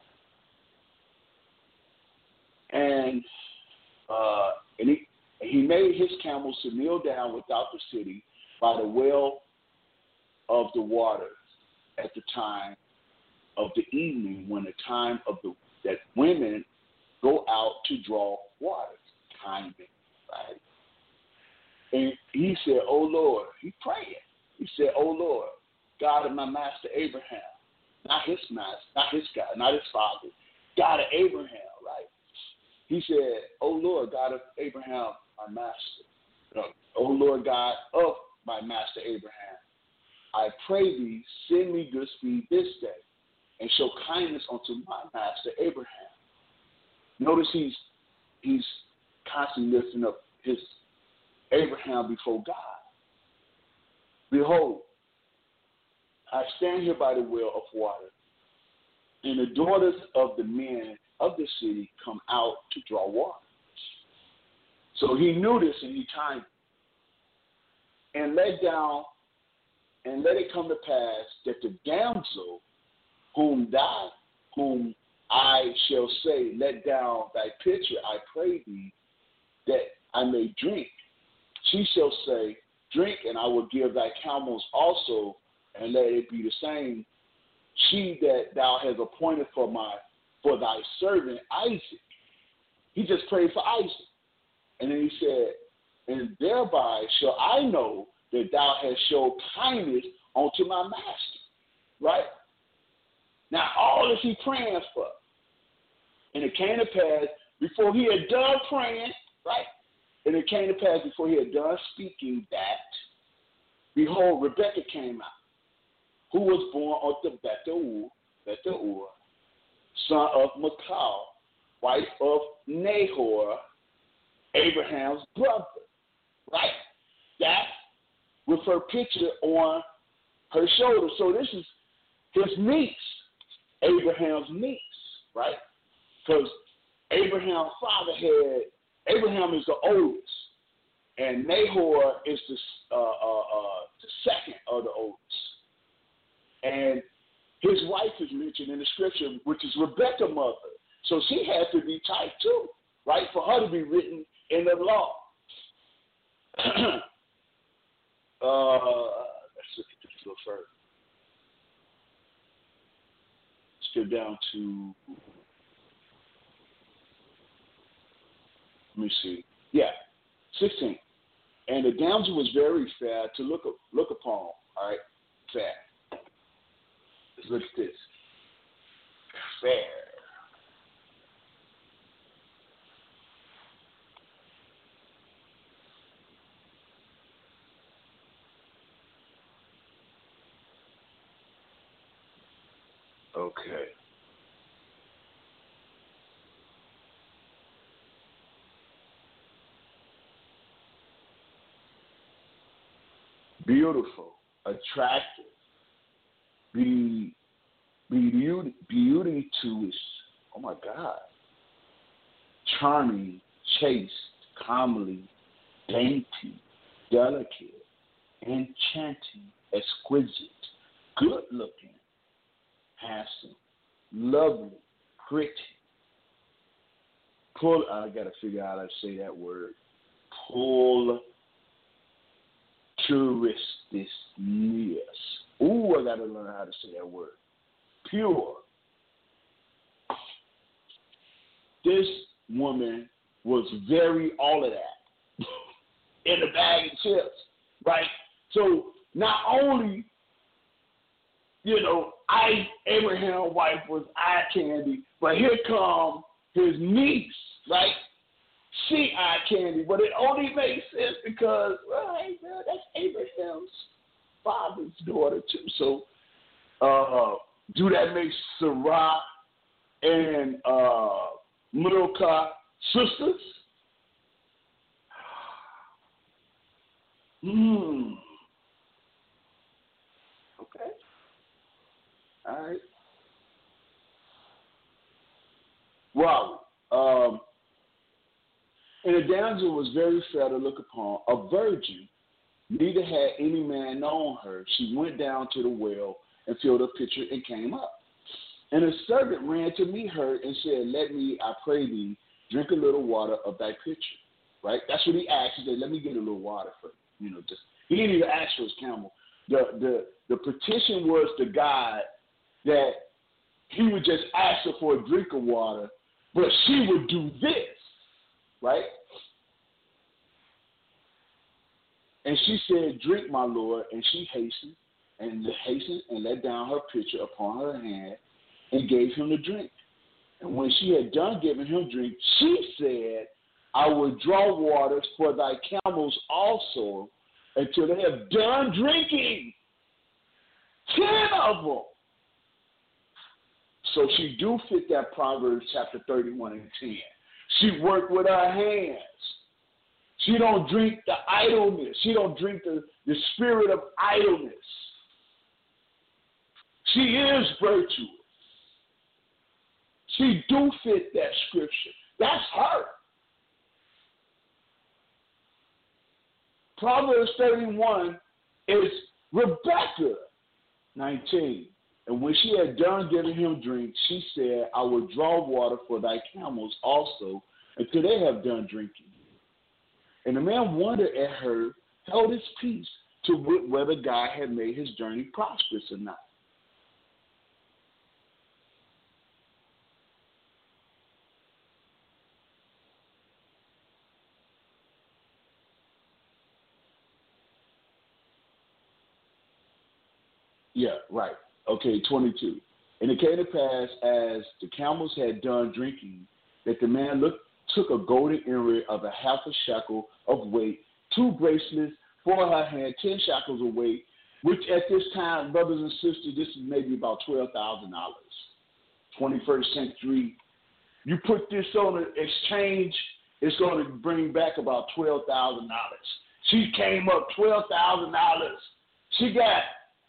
out. And uh, and he he made his camels to kneel down without the city by the well of the water at the time of the evening, when the time of the that women go out to draw water. Timing, right? And he said, "Oh Lord," he praying. He said, "Oh Lord, God of my master Abraham," not his master, not his God, not his father, God of Abraham, right? He said, "Oh Lord, God of Abraham, my master. No, oh Lord, God of my master Abraham, I pray thee, send me good speed this day, and show kindness unto my master Abraham." Notice he's he's constantly lifting up his Abraham before God. Behold, I stand here by the well of water, and the daughters of the men of the city come out to draw water. So he knew this, and he timed it. And let down, and let it come to pass that the damsel whom thou, whom I shall say, let down thy pitcher, I pray thee, that I may drink. She shall say, drink, and I will give thy camels also, and let it be the same, she that thou hast appointed for my for thy servant Isaac. He just prayed for Isaac. And then he said, and thereby shall I know that thou hast showed kindness unto my master. Right? Now, all is he praying for? And it came to pass before he had done praying, right? And it came to pass before he had done speaking that, behold, Rebekah came out, who was born of the Bethuel, Bethuel, son of Michal, wife of Nahor, Abraham's brother, right? That with her picture on her shoulder. So this is his niece, Abraham's niece, right? Because Abraham's father had, Abraham is the oldest, and Nahor is the, uh, uh, uh, the second of the oldest. And his wife is mentioned in the scripture, which is Rebekah's mother. So she had to be tight too, right, for her to be written in the law. uh, let's look at this a little further. Let's go down to, let me see. Yeah, sixteen. And the damsel was very fair to look look upon. All right, fair. Let's look at this. Fair. Okay. Beautiful, attractive, be, be beauty, beauty to his, oh my God, charming, chaste, comely, dainty, delicate, enchanting, exquisite, good looking, handsome, lovely, pretty. Pull, I got to figure out how to say that word. Pull. Puristness. Ooh, I got to learn how to say that word. Pure. This woman was very all of that in a bag of chips, right? So not only, you know, I Abraham's wife was eye candy, but here come his niece, right? She eye candy, but it only makes sense because, well, hey, girl, that's Abraham's father's daughter too. So, uh, do that make Sarah and uh, Milcah sisters? Hmm. Okay. All right. Wow. Um. And the damsel was very fair to look upon, a virgin, neither had any man known her. She went down to the well and filled a pitcher and came up. And a servant ran to meet her and said, let me, I pray thee, drink a little water of thy pitcher. Right? That's what he asked. He said, let me get a little water for you. You know, just he didn't even ask for his camel. The the the petition was to God that he would just ask her for a drink of water, but she would do this. Right? And she said, drink, my Lord. And she hastened and hastened and let down her pitcher upon her hand and gave him the drink. And when she had done giving him drink, she said, I will draw waters for thy camels also until they have done drinking. Ten of them. So she do fit that Proverbs chapter thirty-one and ten. She worked with her hands. She don't drink the idleness. She don't drink the, the spirit of idleness. She is virtuous. She do fit that scripture. That's her. Proverbs thirty-one is Rebekah nineteen. And when she had done giving him drink, she said, I will draw water for thy camels also until they have done drinking. And the man wondered at her, held his peace to whether God had made his journey prosperous or not. Yeah, right. Okay, twenty-two. And it came to pass, as the camels had done drinking, that the man looked, took a golden earring of a half a shekel of weight, two bracelets for her hand, ten shekels of weight, which at this time, brothers and sisters, this is maybe about twelve thousand dollars. twenty-first century. You put this on an exchange, it's going to bring back about twelve thousand dollars. She came up twelve thousand dollars. She got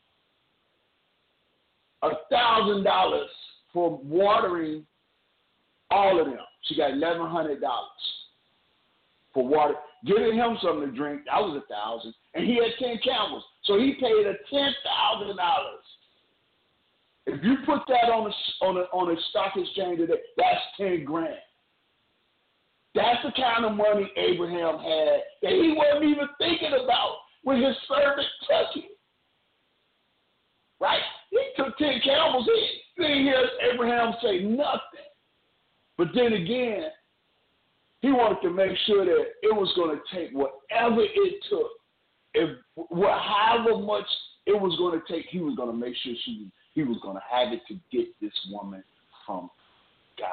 one thousand dollars for watering all of them. She got eleven hundred dollars for water. Giving him something to drink, that was one thousand dollars. And he had ten camels. So he paid her ten thousand dollars. If you put that on a, on a, on a stock exchange today, that's ten grand. That's the kind of money Abraham had that he wasn't even thinking about when his servant took him. Right? He took ten camels in. You didn't hear Abraham say nothing. But then again, he wanted to make sure that it was going to take whatever it took. If however much it was going to take, he was going to make sure she he was going to have it to get this woman from God.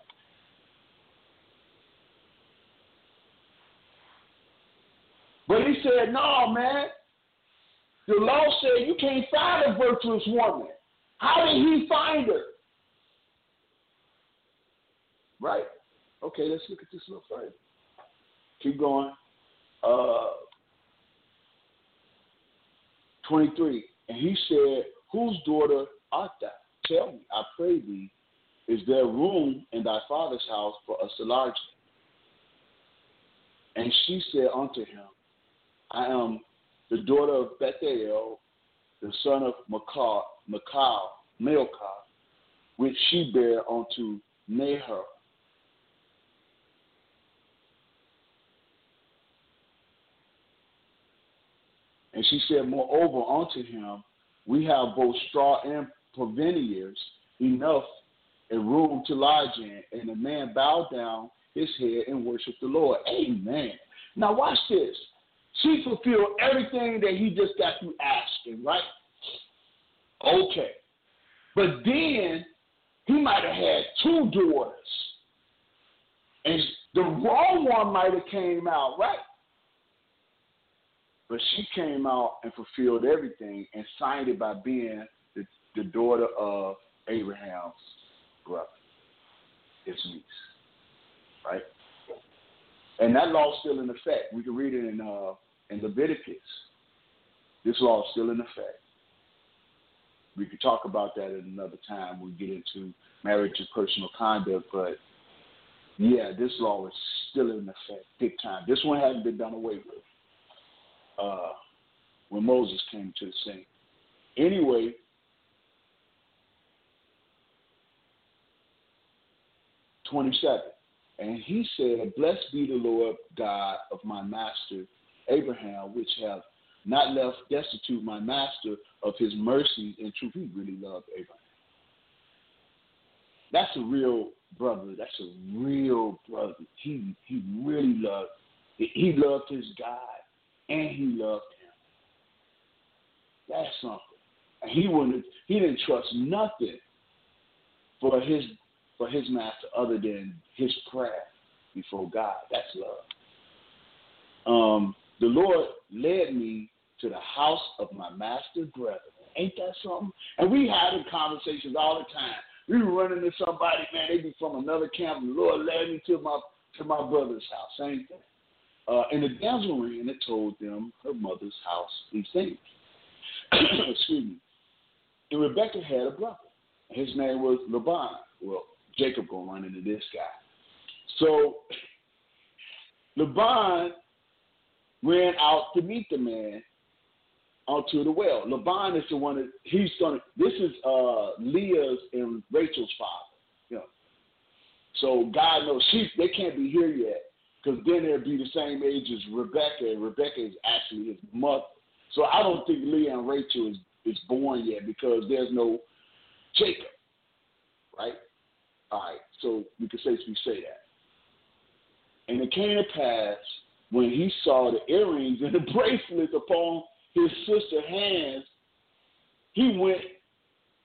But he said, no, man. The law said you can't find a virtuous woman. How did he find her? Right? Okay, let's look at this a little further. Keep going. Uh, twenty-three. And he said, whose daughter art thou? Tell me, I pray thee, is there room in thy father's house for us to lodge? And she said unto him, I am the daughter of Bethuel, the son of Michal, Michal, Milcah, which she bare unto Nahor. And she said, moreover, unto him, we have both straw and proveniers enough and room to lodge in. And the man bowed down his head and worshiped the Lord. Amen. Now watch this. She fulfilled everything that he just got through asking, right? Okay. But then he might have had two daughters. And the wrong one might have came out, right? But she came out and fulfilled everything and signed it by being the, the daughter of Abraham's brother, his niece, right? And that law is still in effect. We can read it in uh, in Leviticus. This law is still in effect. We could talk about that at another time. We get into marriage and personal conduct, but yeah, this law is still in effect, big time. This one hasn't been done away with. Uh, when Moses came to the scene. Anyway, twenty-seven. And he said, blessed be the Lord God of my master Abraham, which have not left destitute my master of his mercy and truth. He really loved Abraham. That's a real brother. That's a real brother. He he really loved, he loved his God. And he loved him. That's something. And he wouldn't. He didn't trust nothing for his for his master other than his prayer before God. That's love. Um, the Lord led me to the house of my master brethren. Ain't that something? And we having conversations all the time. We were running into somebody, man. They be from another camp. And the Lord led me to my to my brother's house. Same thing. Uh, and the damsel ran and told them her mother's house these things. Excuse me. And Rebekah had a brother. His name was Laban. Well, Jacob gonna run into this guy. So Laban ran out to meet the man onto the well. Laban is the one that he's gonna. This is uh, Leah's and Rachel's father. You know. So God knows she they can't be here yet. Because then they'd be the same age as Rebecca, and Rebecca is actually his mother. So I don't think Leah and Rachel is, is born yet because there's no Jacob, right? All right, so we can safely say that. And it came to pass when he saw the earrings and the bracelets upon his sister's hands, he went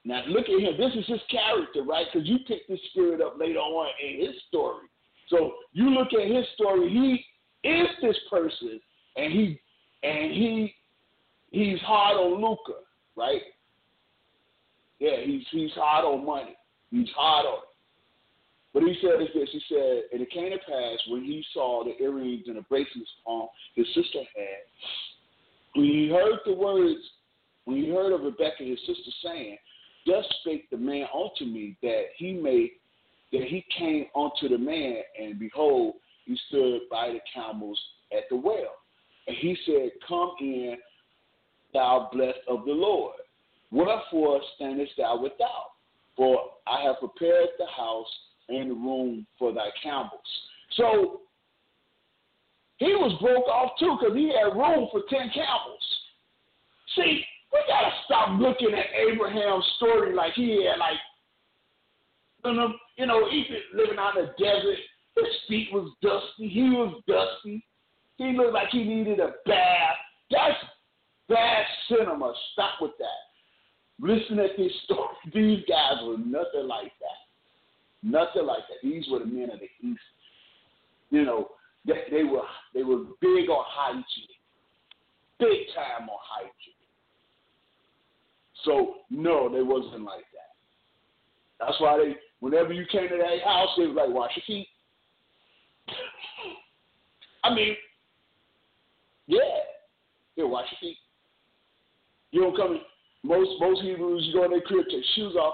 Now look at him. This is his character, right? Because you pick this spirit up later on in his story. So you look at his story. He is this person, and he and he he's hard on lucre, right? Yeah, he's he's hard on money. He's hard on it. But he said is this. He said, and it came to pass when he saw the earrings and the bracelets on his sister had, when he heard the words, when he heard of Rebekah his sister saying, thus spake the man unto me, that he may, that he came unto the man, and behold, he stood by the camels at the well. And he said, come in, thou blessed of the Lord. Wherefore standest thou without? For I have prepared the house and the room for thy camels. So he was broke off too, because he had room for ten camels. See, we gotta stop looking at Abraham's story like he had like, you know, he living out in the desert. His feet was dusty. He was dusty. He looked like he needed a bath. That's bad cinema. Stop with that. Listen at this story. These guys were nothing like that. Nothing like that. These were the men of the East. You know, they, they were they were big on hygiene, big time on hygiene. So no, they wasn't like that. That's why they, whenever you came to their house, they was like, wash your feet. I mean, yeah, yeah, wash your feet. You don't come in. Most most Hebrews, you go in their crib, take shoes off.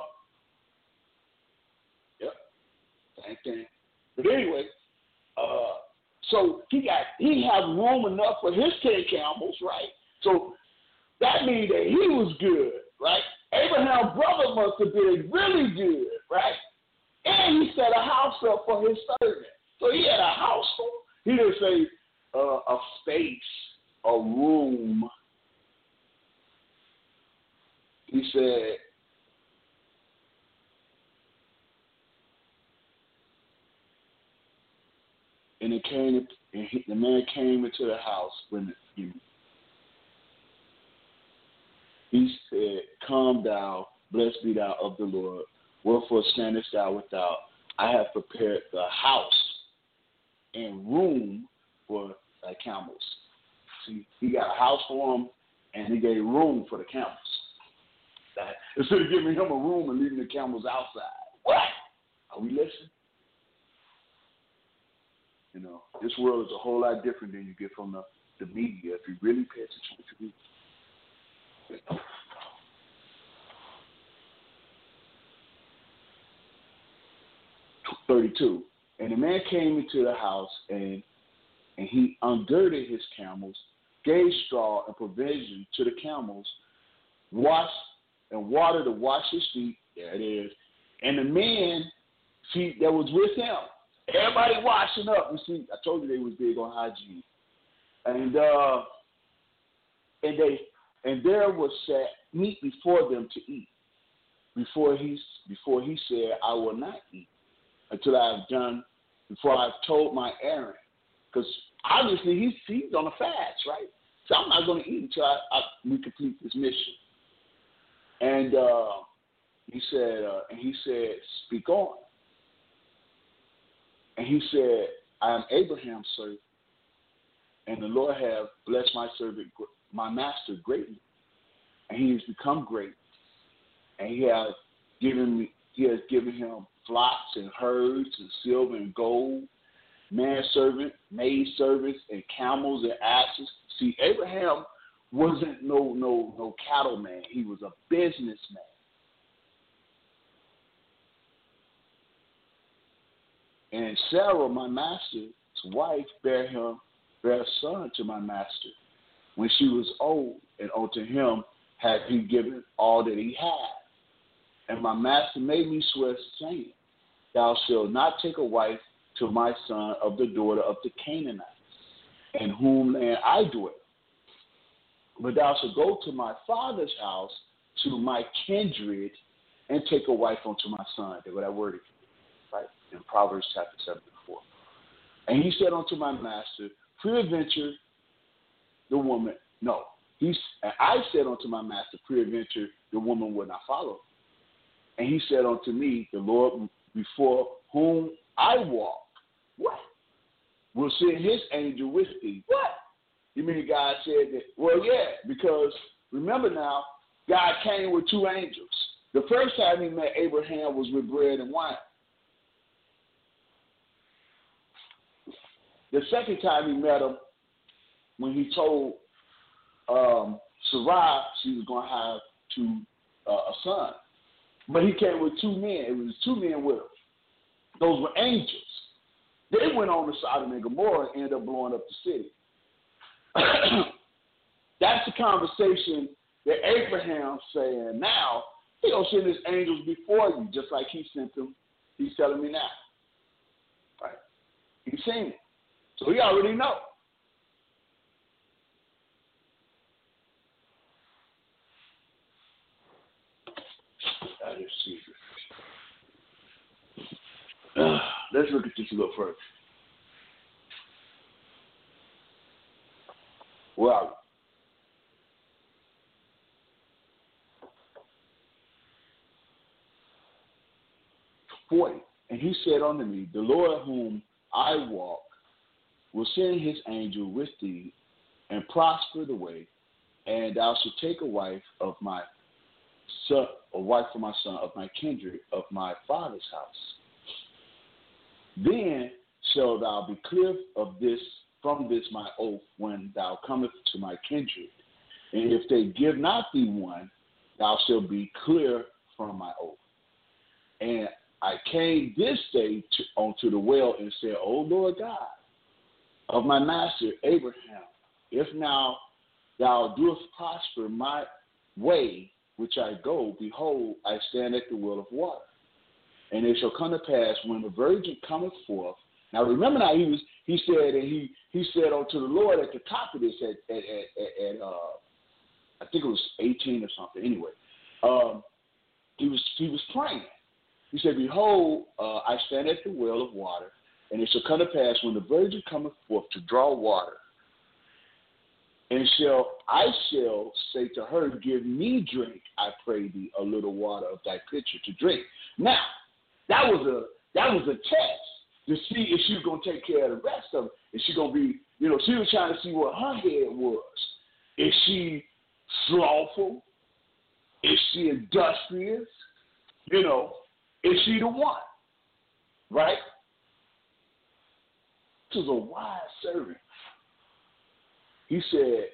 Yep, same thing. But anyway, uh, so he got he had room enough for his ten camels, right? So that means that he was good, right? Abraham's brother must have been really good, right? And he set a house up for his servant. So he had a house. He didn't say uh, a space, a room. He said, and it came, and he, the man came into the house when he, he said, come thou, blessed be thou of the Lord, wherefore standest thou without? I have prepared the house and room for thy camels. See, he got a house for them, and he gave room for the camels. That, instead of giving him a room and leaving the camels outside. What? Are we listening? You know, this world is a whole lot different than you get from the, the media if you really pay attention to it. thirty-two. And the man came into the house, and and he ungirded his camels, gave straw and provision to the camels, washed and water to wash his feet. There it is. And the man, see, that was with him. Everybody washing up. You see, I told you they was big on hygiene. And uh, and they and there was set meat before them to eat. Before he before he said, I will not eat until I have done, before I've told my errand. Because obviously he's he's on a fast, right? So I'm not going to eat until I, I, we complete this mission. And uh, he said, uh, and he said, speak on. And he said, I am Abraham's servant, and the Lord have blessed my servant, my master, greatly, and he has become great. And he has given me, he has given him flocks and herds and silver and gold, manservant, maid servants, and camels and asses. See, Abraham wasn't no no no cattleman. He was a businessman. And Sarah, my master's wife, bare him, bare a son to my master when she was old, and unto him had he given all that he had. And my master made me swear, saying, thou shalt not take a wife to my son of the daughter of the Canaanites, in whom land I dwell. But thou shalt go to my father's house, to my kindred, and take a wife unto my son. There was that word again, right? In Proverbs chapter seventy-four. And he said unto my master, peradventure the woman, no. He, and I said unto my master, peradventure the woman would not follow. And he said unto me, the Lord before whom I walk, what? Will send his angel with thee. What? You mean God said that? Well, yeah, because remember now, God came with two angels. The first time he met Abraham was with bread and wine. The second time he met him, when he told um, Sarai she was going to have two, uh, a son. But he came with two men. It was two men with him. Those were angels. They went on to Sodom and Gomorrah and ended up blowing up the city. That's the conversation that Abraham's saying now. He's going to send his angels before you, just like he sent them. He's telling me now. Right? He's seen it. So he already know. That is secret. Uh, let's look at this a little further. Well, forty. And he said unto me, the Lord whom I walk will send his angel with thee and prosper the way, and thou shalt take a wife of my son, a wife for my son, of my kindred, of my father's house. Then shalt thou be clear of this from this my oath when thou comest to my kindred. And if they give not thee one, thou shalt be clear from my oath. And I came this day to, unto the well and said, O Lord God, of my master Abraham, if now thou doest prosper my way which I go, behold, I stand at the well of water. And it shall come to pass when the virgin cometh forth. Now remember now he was he said and he he said unto the Lord at the top of this at at at, at uh I think it was eighteen or something. Anyway, um, he was he was praying. He said, behold, uh, I stand at the well of water, and it shall come to pass when the virgin cometh forth to draw water, and shall I shall say to her, give me drink, I pray thee, a little water of thy pitcher to drink. Now, that was a that was a test to see if she was going to take care of the rest of it. Is she going to be, you know, she was trying to see what her head was. Is she slothful? Is she industrious? You know, is she the one? Right? This was a wise servant. He said,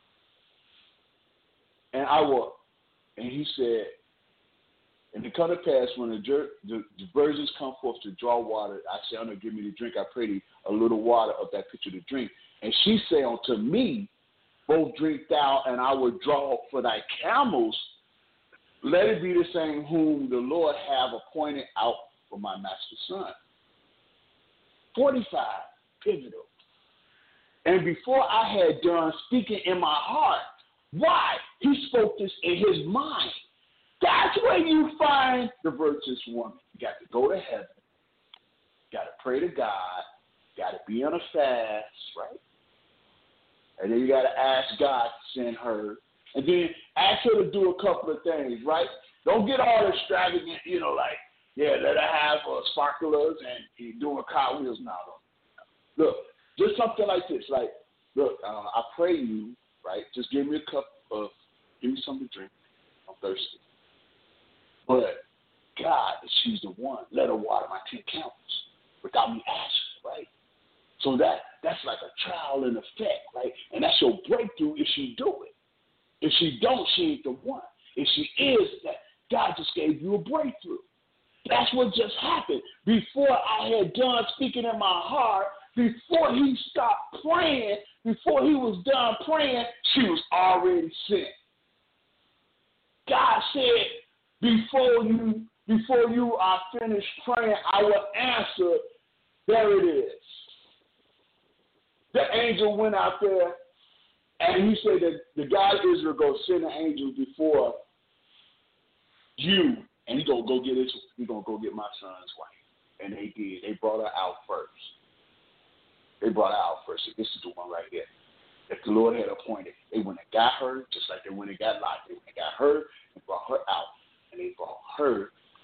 and I will, and he said, and it come to pass when the, the, the virgins come forth to draw water, I say unto her, give me to drink, I pray thee, a little water of that pitcher to drink. And she say unto me, both drink thou, and I will draw for thy camels. Let it be the same whom the Lord have appointed out for my master's son. forty-five, pivotal. And before I had done speaking in my heart, why? He spoke this in his mind. That's where you find the virtuous woman. You got to go to heaven. You got to pray to God. You got to be on a fast, right? And then you got to ask God to send her. And then ask her to do a couple of things, right? Don't get all extravagant, you know, like, yeah, let her have uh, sparklers and he doing cartwheels now. Look, just something like this. Like, look, uh, I pray you, right? Just give me a cup of, give me something to drink. I'm thirsty. But God, if she's the one, let her water my ten camels without me asking, right? So that that's like a trial and effect, right? And that's your breakthrough if she do it. If she don't, she ain't the one. If she is, that God just gave you a breakthrough. That's what just happened. Before I had done speaking in my heart, before he stopped praying, before he was done praying, she was already sent. God said, before you before you are finished praying, I will answer. There it is. The angel went out there, and he said that the God of Israel go send an angel before you, and he gonna go get his, he gonna go get my son's wife. And they did. They brought her out first. They brought her out first. So this is the one right here that the Lord had appointed. They went and got her, just like they went and got Lot. They went and got her and brought her out. And they brought her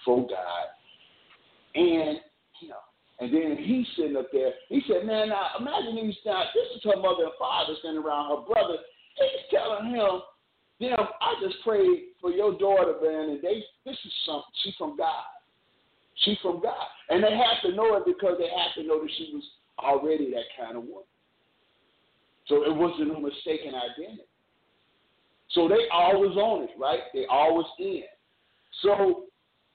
said, man, now imagine these now, this is her mother and father standing around her brother. He's telling him, them, I just prayed for your daughter, man, and they this is something. She's from God. She's from God. And they have to know it because they have to know that she was already that kind of woman. So it wasn't no mistaken identity. So they always on it, right? They always in. So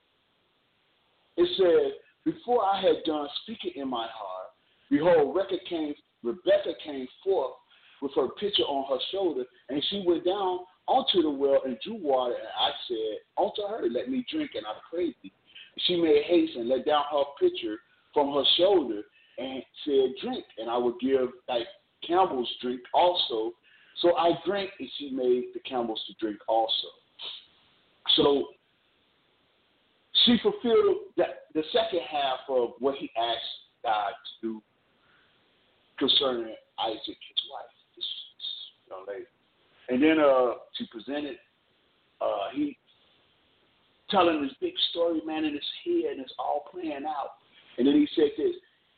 it says, before I had done speaking in my heart, behold, Rebecca came, Rebecca came forth with her pitcher on her shoulder, and she went down onto the well and drew water. And I said, unto her, let me drink, and I prayed thee. She made haste and let down her pitcher from her shoulder and said, drink, and I will give thy camels drink also. So I drank, and she made the camels to drink also. So she fulfilled that, the second half of what he asked God to do concerning Isaac, his wife, this, this young lady. And then uh, she presented, uh, he telling this big story, man, in his head, and it's all playing out. And then he said this.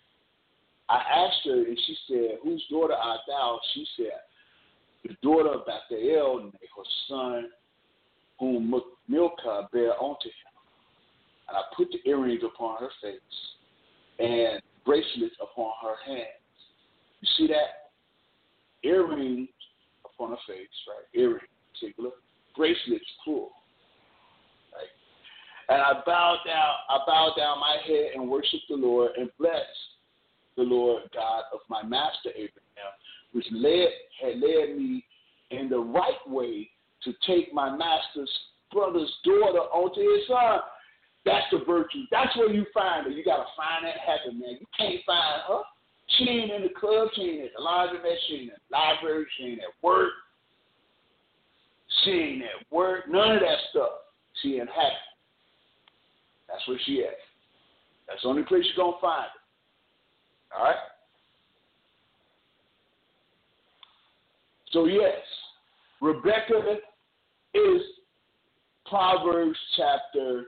I asked her, and she said, whose daughter art thou? She said, the daughter of Bethuel, and her son, whom Milcah bare unto him. And I put the earrings upon her face and bracelets upon her hands. You see that? Earrings upon her face, right? Earrings, singular. Bracelets, plural. Right? And I bowed down, I bowed down my head and worshiped the Lord and blessed the Lord God of my master Abraham, which led had led me in the right way to take my master's brother's daughter onto his son. That's the virtue. That's where you find her. You got to find that happen, man. You can't find her. She ain't in the club. She ain't at the laundromat. She ain't at the library. She ain't at work. She ain't at work. None of that stuff. She in heaven. That's where she at. That's the only place you're going to find her. All right? So, yes, Rebecca is Proverbs chapter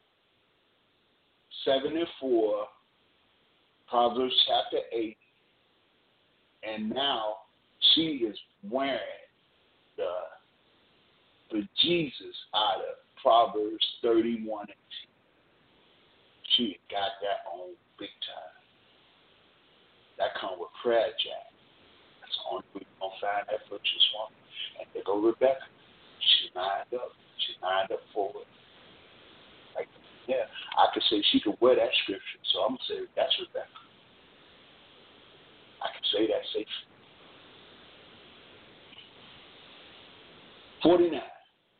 seven and four, Proverbs chapter eight, and now she is wearing the, the Jesus out of Proverbs thirty-one and ten. She got that on big time. That come with prayer, Jack. That's the only way you're going to find that virtuous woman. And there go Rebecca. She lined up. She lined up forward. Like, yeah, I could say she could wear that scripture, so I'm going to say that's Rebecca. I can say that safely. forty-nine.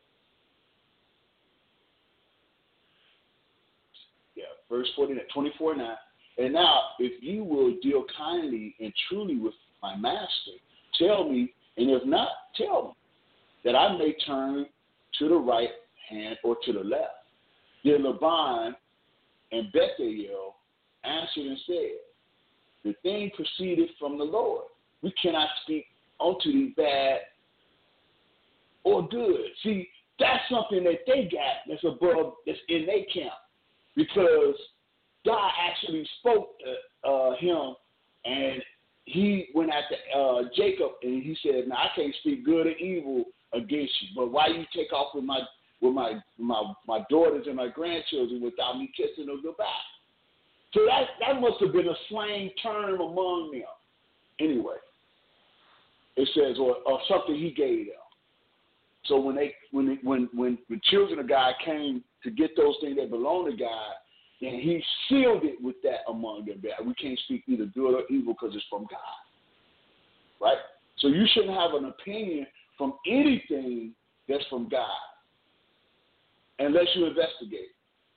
Yeah, verse forty-nine, twenty-four nine. And now, if you will deal kindly and truly with my master, tell me, and if not, tell me, that I may turn to the right hand or to the left. Then Laban and Bethuel answered and said, the thing proceeded from the Lord. We cannot speak unto thee bad or good. See, that's something that they got that's above, that's in their camp. Because God actually spoke to uh, him, and he went after uh, Jacob, and he said, now, I can't speak good or evil against you, but why you take off with my with my my, my daughters and my grandchildren without me kissing them goodbye? So that, that must have been a slang term among them. Anyway, it says, or, or something he gave them. So when they when they, when when the children of God came to get those things that belong to God, and he sealed it with that among them. We can't speak either good or evil because it's from God. Right? So you shouldn't have an opinion from anything that's from God unless you investigate.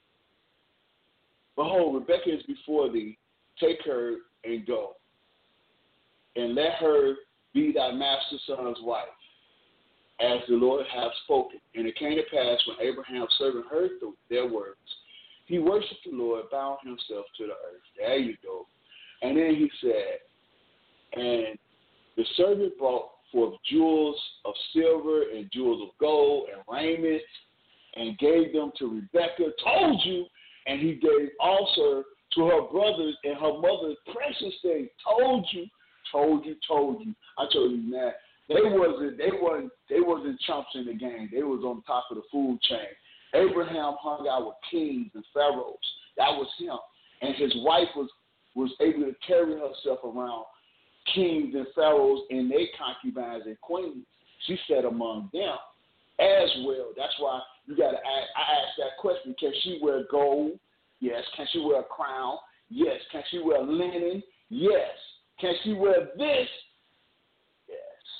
Behold, Rebekah is before thee. Take her and go. And let her be thy master's son's wife, as the Lord hath spoken. And it came to pass when Abraham's servant heard their words, he worshipped the Lord, bowed himself to the earth. There you go. And then he said, and the servant brought forth jewels of silver and jewels of gold and raiment and gave them to Rebekah. Told you. And he gave also to her brothers and her mother, precious things. Told you, told you, told you. I told you, man. They wasn't, they wasn't, they wasn't chumps in the game. They was on top of the food chain. Abraham hung out with kings and pharaohs. That was him. And his wife was, was able to carry herself around kings and pharaohs and their concubines and queens. She sat among them as well. That's why you got to ask, I asked that question. Can she wear gold? Yes. Can she wear a crown? Yes. Can she wear linen? Yes. Can she wear this? Yes.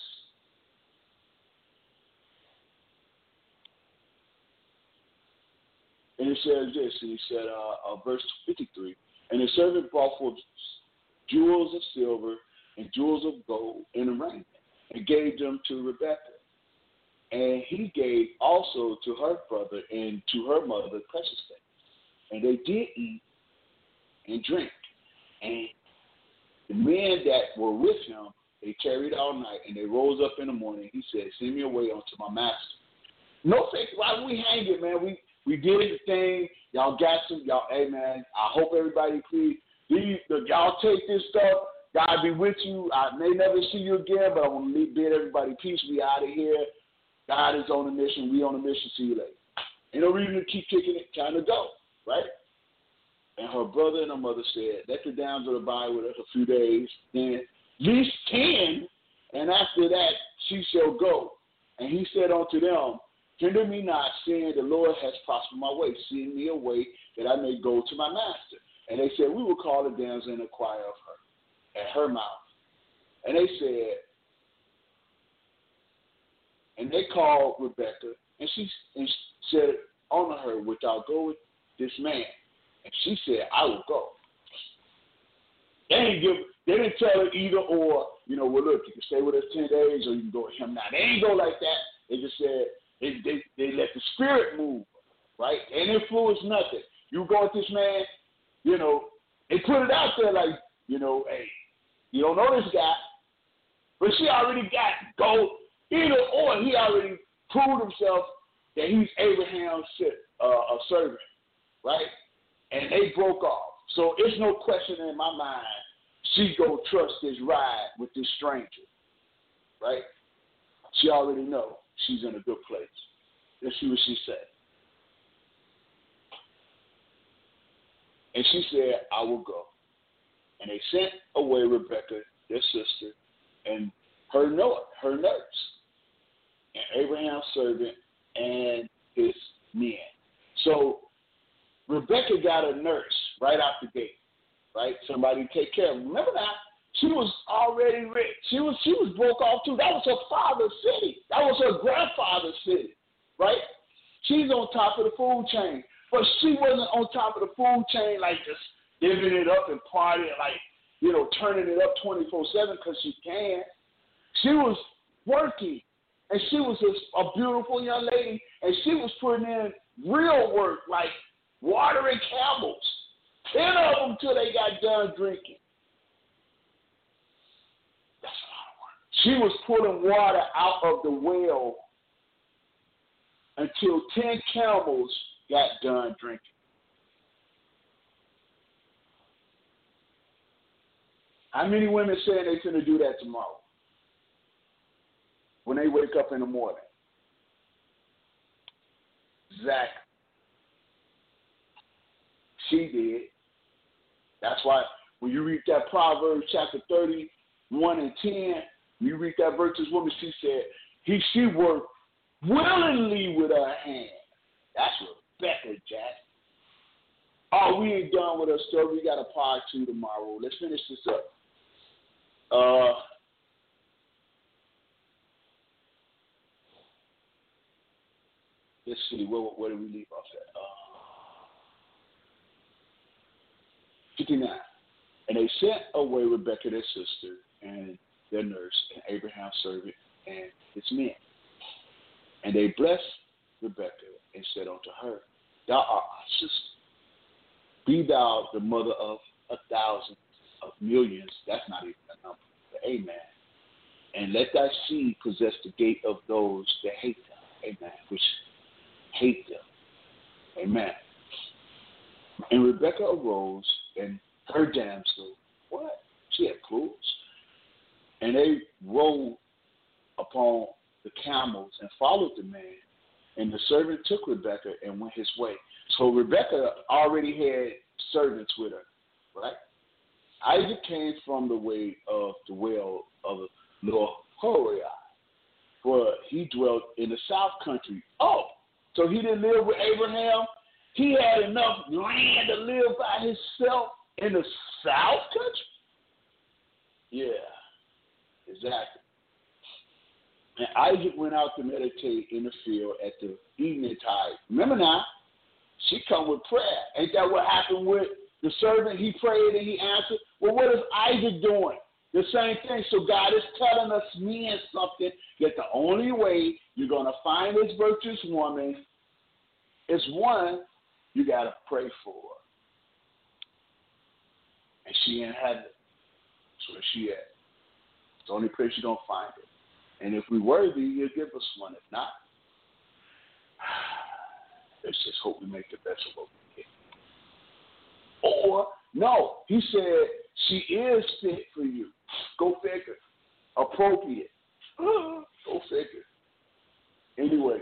And it says this, and he said, uh, uh, verse fifty-three, and the servant brought forth jewels of silver and jewels of gold in a raiment, and gave them to Rebekah. And he gave also to her brother and to her mother precious things. And they did eat and drink. And the men that were with him, they tarried all night, and they rose up in the morning. He said, send me away unto my master. No faith. Why we hang it, man? We we did the thing. Y'all got some. Y'all, hey, man, I hope everybody, please, these, y'all take this stuff. God be with you. I may never see you again, but I want to bid everybody peace. We out of here. God is on a mission. We on a mission. See you later. Ain't no reason to keep kicking it. Time to go, right? And her brother and her mother said, let the damsel abide with us a few days, then at least ten, and after that she shall go. And he said unto them, hinder me not, seeing the Lord has prospered my way. Send me away that I may go to my master. And they said, we will call the damsel and inquire of her, at her mouth. And they said, and they called Rebekah, and she, and she said unto her, wilt thou go with this man? And she said, I will go. They didn't give, they didn't tell her either or, you know, well, look, you can stay with us ten days or you can go with him now. They didn't go like that. They just said, they, they, they let the spirit move, right? They didn't influence nothing. You go with this man, you know, they put it out there like, you know, hey, you don't know this guy, but she already got go either or. He already proved himself that he's Abraham's uh, a servant, right? And they broke off. So it's no question in my mind she go trust this ride with this stranger, right? She already know she's in a good place. Let's see what she said. And she said, I will go. And they sent away Rebekah, their sister, and her, her nurse, and Abraham's servant, and his men. So Rebekah got a nurse right out the gate, right? Somebody to take care of her. Remember that? She was already rich. She was she was broke off too. That was her father's city. That was her grandfather's city, right? She's on top of the food chain. But she wasn't on top of the food chain like just living it up and partying, like, you know, turning it up twenty-four seven because she can. She was working, and she was a, a beautiful young lady, and she was putting in real work, like watering camels, ten of them till they got done drinking. That's a lot of work. She was pulling water out of the well until ten camels got done drinking. How many women saying they finna do that tomorrow when they wake up in the morning? Exactly. She did. That's why when you read that Proverbs chapter thirty-one and ten, you read that virtuous woman, she said, he she worked willingly with her hand. That's Rebekah, Jack. Oh, we ain't done with her story. We got a part two tomorrow. Let's finish this up. Uh, let's see. Where, where did we leave off at? Uh, fifty-nine. And they sent away Rebekah, their sister, and their nurse, and Abraham's servant, and his men. And they blessed Rebekah and said unto her, thou art our sister. Be thou the mother of a thousand of millions. That's not even a number. But amen. And let thy seed possess the gate of those that hate them. Amen. Which hate them. Amen. And Rebekah arose and her damsel, what? She had clothes. And they rode upon the camels and followed the man. And the servant took Rebekah and went his way. So Rebekah already had servants with her, right? Isaac came from the way of the well of Lo-Horiah, for he dwelt in the south country. Oh, so he didn't live with Abraham? He had enough land to live by himself in the south country? Yeah, exactly. And Isaac went out to meditate in the field at the evening tide. Remember now, she come with prayer. Ain't that what happened with the servant? He prayed and he answered. Well, what is Isaac doing? The same thing. So God is telling us, men, something, that the only way you're going to find this virtuous woman is, one, you got to pray for her. And she in heaven. That's where she at. It's the only place you're going to find her. And if we're worthy, he'll give us one. If not, let's just hope we make the best of what we get. Or, no, he said, she is fit for you. Go figure. Appropriate. Go figure. Anyway,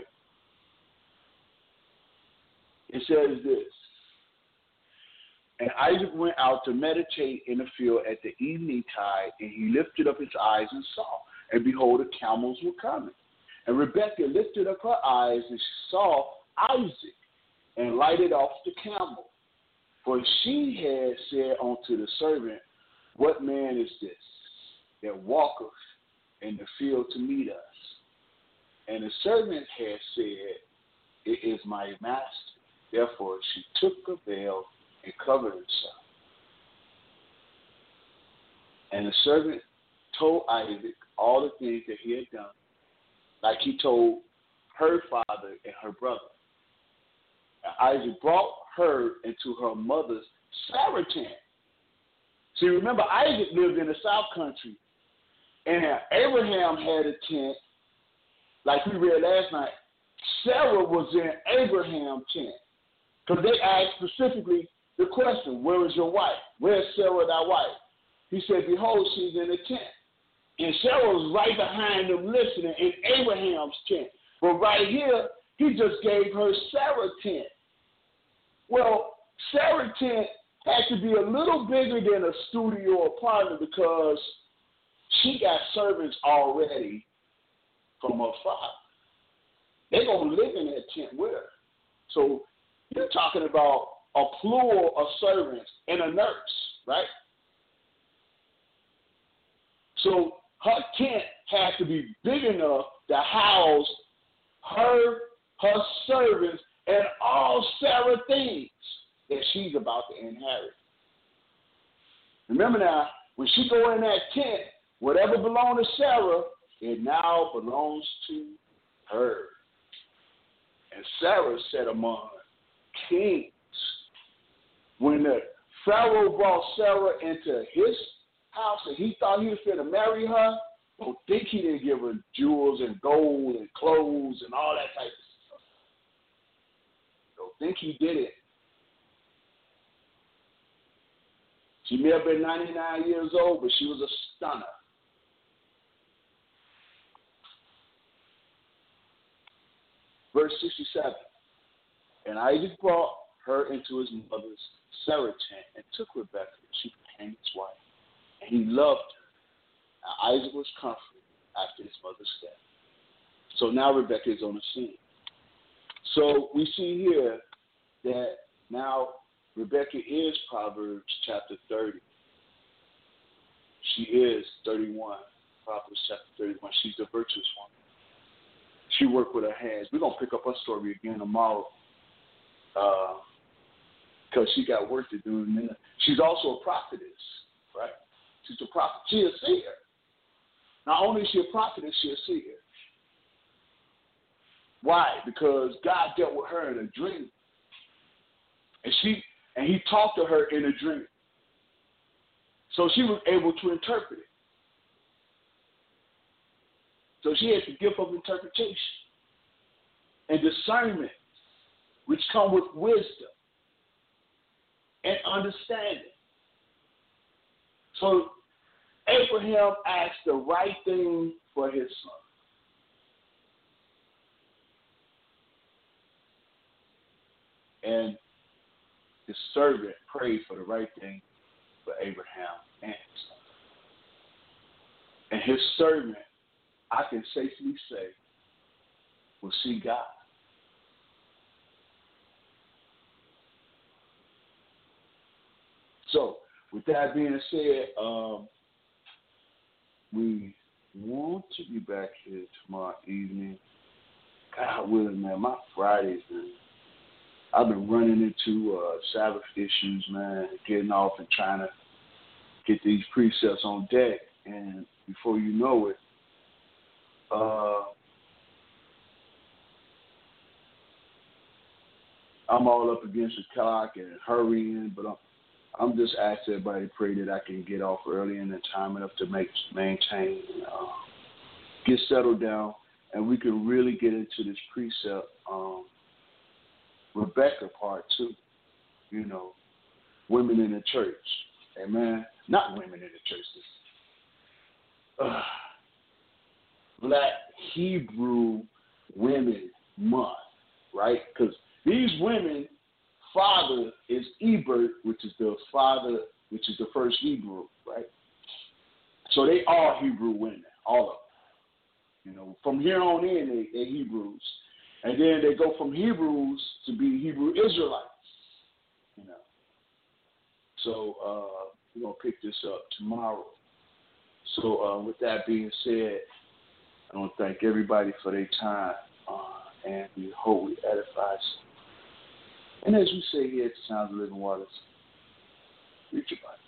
it says this. And Isaac went out to meditate in the field at the evening tide, and he lifted up his eyes and saw. And behold, the camels were coming. And Rebekah lifted up her eyes, and she saw Isaac, and lighted off the camel. For she had said unto the servant, what man is this that walketh in the field to meet us? And the servant had said, it is my master. Therefore she took a veil and covered herself. And the servant told Isaac all the things that he had done, like he told her father and her brother. And Isaac brought her into her mother's Sarah tent. See, remember, Isaac lived in the south country, and Abraham had a tent, like we read last night. Sarah was in Abraham's tent, because they asked specifically the question, where is your wife? Where is Sarah, thy wife? He said, behold, she's in the tent. And Sarah was right behind them listening in Abraham's tent. But right here, he just gave her Sarah's tent. Well, Sarah's tent had to be a little bigger than a studio apartment because she got servants already from her father. They're going to live in that tent with her. So you're talking about a plural of servants and a nurse, right? So her tent had to be big enough to house her, her servants, and all Sarah things that she's about to inherit. Remember now, when she go in that tent, whatever belonged to Sarah, it now belongs to her. And Sarah sat among kings. When the Pharaoh brought Sarah into his house and he thought he was going to marry her, don't think he didn't give her jewels and gold and clothes and all that type of stuff. Don't think he did it. She may have been ninety-nine years old, but she was a stunner. Verse sixty-seven. And Isaac brought her into his mother's Sarah tent and took Rebekah, and she became his wife. And he loved her. Now Isaac was comforted after his mother's death. So now Rebekah is on the scene. So we see here that now Rebekah is Proverbs chapter thirty. She is thirty-one. Proverbs chapter thirty-one. She's the virtuous woman. She worked with her hands. We're going to pick up her story again tomorrow because uh, she got work to do. She's also a prophetess, right? She's a prophet. She's a seer. Not only is she a prophetess, she's a seer. Why? Because God dealt with her in a dream. And she and he talked to her in a dream. So she was able to interpret it. So she has the gift of interpretation and discernment, which come with wisdom and understanding. So Abraham asked the right thing for his son. And his servant prayed for the right thing for Abraham and his son. And his servant, I can safely say, will see God. So, with that being said, um, we want to be back here tomorrow evening. God willing, man, my Fridays, man, I've been running into uh, Sabbath issues, man, getting off and trying to get these precepts on deck. And before you know it, uh, I'm all up against the clock and hurrying, but I'm, I'm just asking everybody to pray that I can get off early and in time enough to make maintain, uh, get settled down, and we can really get into this precept, um, Rebecca part two, you know, women in the church. Amen. Not women in the church. Uh, Black Hebrew Women Month, right? Because these women, father is Eber, which is the father, which is the first Hebrew, right? So they are Hebrew women, all of them. You know, from here on in, they, they're Hebrews. And then they go from Hebrews to be Hebrew Israelites, you know. So uh, we're going to pick this up tomorrow. So uh, with that being said, I want to thank everybody for their time, uh, and we hope we edify some. And as we say here at the Sounds of Living Waters, read your Bibles.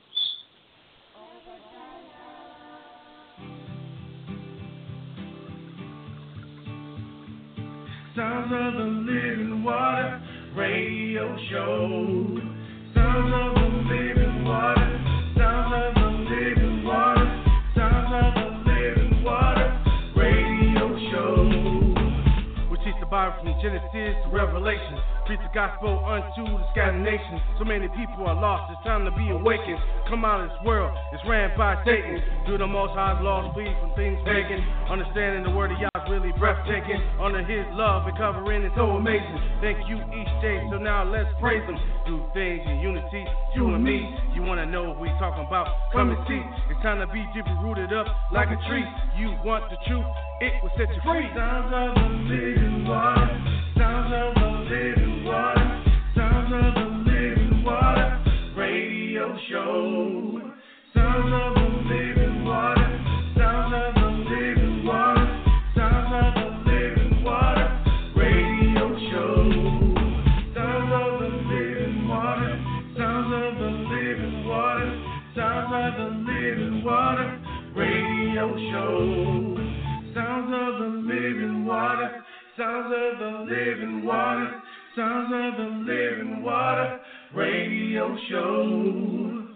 Sounds of the Living Water Radio Show. Sounds of the Living Water. Sounds of the Living Water. Sounds of the Living Water Radio Show. We teach the Bible from Genesis to Revelation. Preach the gospel unto the scattered nations. So many people are lost. It's time to be awakened. Come out of this world. It's ran by Satan. Do the Most High's laws, flee from things pagan. Understanding the word of Yah's really breathtaking. Under His love and covering is so amazing. Thank you each day. So now let's praise Him. Do things in unity, you and me. You wanna know what we talking about? Come and see. It's time to be deeply rooted up like a tree. You want the truth? It will set you free. Sounds of the living water. Sounds of the living water. Sounds of the living water radio show. Sounds of the living water. Sounds of the living water. Sounds of the living water radio show. Sounds of the living water. Sounds of the living water. Sounds of the living water radio show. Sounds of the living water. Sounds of the living water. Sounds of the living water radio show.